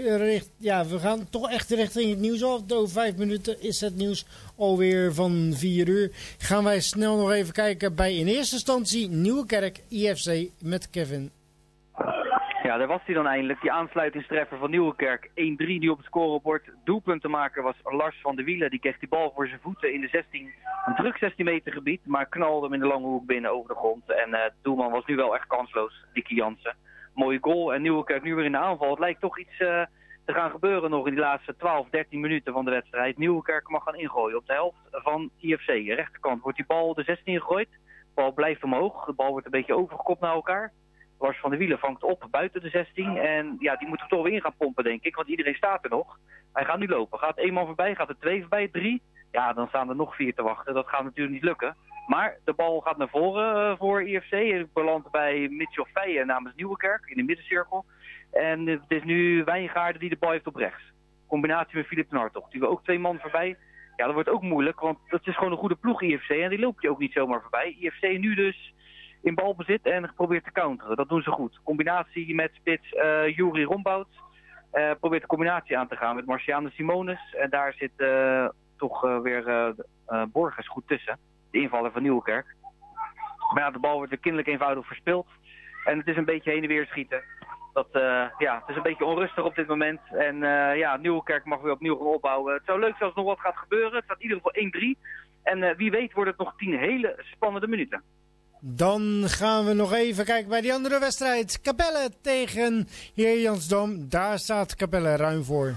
we gaan toch echt richting het nieuws af. Over 5 minuten is het nieuws alweer van 4 uur. Gaan wij snel nog even kijken bij in eerste instantie Nieuwekerk IFC met Kevin. Ja, daar was hij dan eindelijk. Die aansluitingstreffer van Nieuwekerk. 1-3 die op het scorebord. Doelpuntenmaker was Lars van der Wielen. Die kreeg die bal voor zijn voeten in de 16. Een druk 16 meter gebied. Maar knalde hem in de lange hoek binnen over de grond. En de doelman was nu wel echt kansloos. Dickie Jansen. Mooie goal. En Nieuwekerk nu weer in de aanval. Het lijkt toch iets te gaan gebeuren nog in die laatste 12, 13 minuten van de wedstrijd. Nieuwekerk mag gaan ingooien op de helft van IFC. De rechterkant wordt die bal de 16 gegooid. De bal blijft omhoog. De bal wordt een beetje overgekopt naar elkaar. Lars van der Wielen vangt op buiten de 16. En ja, die moet er toch weer in gaan pompen, denk ik. Want iedereen staat er nog. Hij gaat nu lopen. Gaat 1 man voorbij, gaat er 2 voorbij, 3. Ja, dan staan er nog 4 te wachten. Dat gaat natuurlijk niet lukken. Maar de bal gaat naar voren voor IFC. Het belandt bij Mitchell Feijen namens Nieuwekerk in de middencirkel. En het is nu Wijngaarden die de bal heeft op rechts. Combinatie met Philip ten Hartog. Die wil ook 2 man voorbij. Ja, dat wordt ook moeilijk, want dat is gewoon een goede ploeg IFC. En die loopt je ook niet zomaar voorbij. IFC nu dus in balbezit en probeert te counteren. Dat doen ze goed. Combinatie met spits Juri Rombouts. Probeert de combinatie aan te gaan met Marciano Simonis. En daar zit toch weer Borges goed tussen. De invaller van Nieuwekerk. Maar ja, de bal wordt weer kinderlijk eenvoudig verspeeld. En het is een beetje heen en weer schieten. Het is een beetje onrustig op dit moment. En Nieuwekerk mag weer opnieuw gaan opbouwen. Het zou leuk zijn als er nog wat gaat gebeuren. Het staat in ieder geval 1-3. En wie weet wordt het nog 10 hele spannende minuten. Dan gaan we nog even kijken bij die andere wedstrijd. Capelle tegen Heer Jansdam. Daar staat Capelle ruim voor.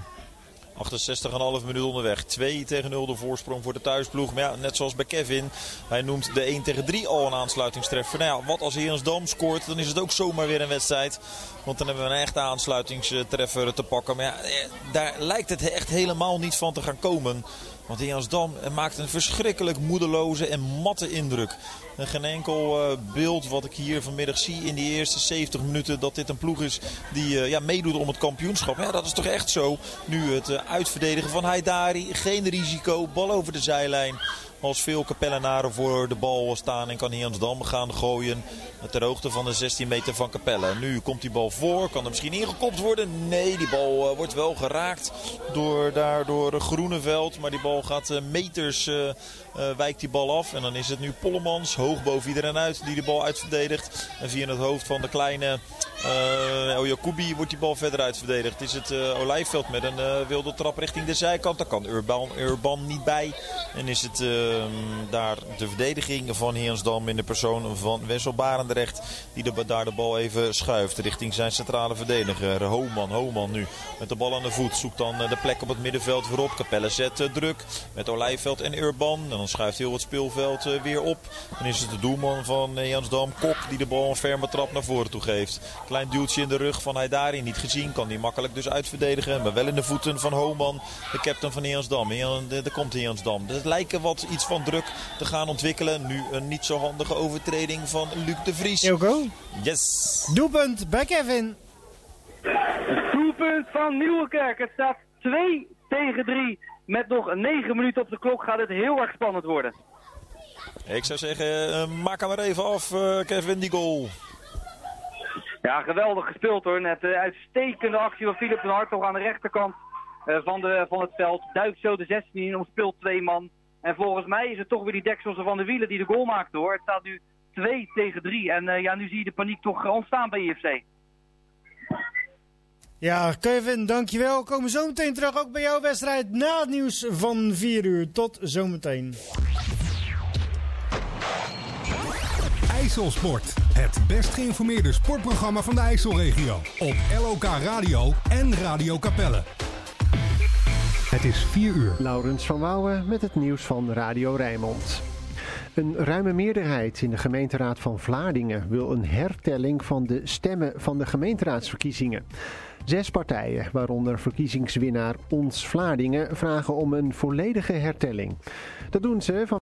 68,5 minuut onderweg. 2-0 de voorsprong voor de thuisploeg. Maar ja, net zoals bij Kevin. Hij noemt de 1-3 al een aansluitingstreffer. Nou ja, wat als Heerendamm scoort, dan is het ook zomaar weer een wedstrijd. Want dan hebben we een echte aansluitingstreffer te pakken. Maar ja, daar lijkt het echt helemaal niet van te gaan komen. Want Heerendamm maakt een verschrikkelijk moedeloze en matte indruk. En geen enkel beeld wat ik hier vanmiddag zie in die eerste 70 minuten dat dit een ploeg is die meedoet om het kampioenschap. Ja, dat is toch echt zo. Nu het uitverdedigen van Haidari. Geen risico. Bal over de zijlijn. Als veel Capellenaren voor de bal staan en kan Heerendamm gaan gooien ter hoogte van de 16 meter van Capelle. Nu komt die bal voor. Kan er misschien ingekopt worden? Nee, die bal wordt wel geraakt door Groeneveld. Maar die bal gaat meters, wijkt die bal af. En dan is het nu Pollemans, hoog boven iedereen uit, die de bal uitverdedigt. En via het hoofd van de kleine Oyakubi wordt die bal verder uitverdedigd. Is het Olijfveld met een wilde trap richting de zijkant. Daar kan Urban niet bij. En is het daar de verdediging van Heerendamm in de persoon van Wessel Barendrecht. Die daar de bal even schuift richting zijn centrale verdediger. Homan nu met de bal aan de voet. Zoekt dan de plek op het middenveld weer op. Capelle zet druk met Olijfveld en Urban. En dan schuift heel het speelveld weer op. Dan is het de doelman van Heerendamm, Kok, die de bal een ferme trap naar voren toe geeft. Klein duwtje in de rug van Haidari, niet gezien. Kan die makkelijk dus uitverdedigen. Maar wel in de voeten van Homan, de captain van Heerendamm. Er komt Heerendamm. Dus het lijkt wat iets van druk te gaan ontwikkelen. Nu een niet zo handige overtreding van Luc de Vries. Joko? Yes. Doelpunt bij Kevin. Doelpunt van Nieuwekerk. Het staat 2-3. Met nog 9 minuten op de klok gaat het heel erg spannend worden. Ik zou zeggen, maak hem maar even af, Kevin, die goal. Ja, geweldig gespeeld hoor. Net uitstekende actie van Philip ten Hartog aan de rechterkant van het veld. Duikt zo de 16 in, omspeelt 2 man. En volgens mij is het toch weer die Dekselse van de Wielen die de goal maakt hoor. Het staat nu 2-3. En nu zie je de paniek toch ontstaan bij IFC. Ja, Kevin, dankjewel. Komen zo meteen terug ook bij jouw wedstrijd na het nieuws van 4 uur. Tot zometeen. IJsselsport. Het best geïnformeerde sportprogramma van de IJsselregio. Op LOK Radio en Radio Capelle. Het is 4 uur. Laurens van Wouwen met het nieuws van Radio Rijnmond. Een ruime meerderheid in de gemeenteraad van Vlaardingen wil een hertelling van de stemmen van de gemeenteraadsverkiezingen. 6 partijen, waaronder verkiezingswinnaar Ons Vlaardingen, vragen om een volledige hertelling. Dat doen ze van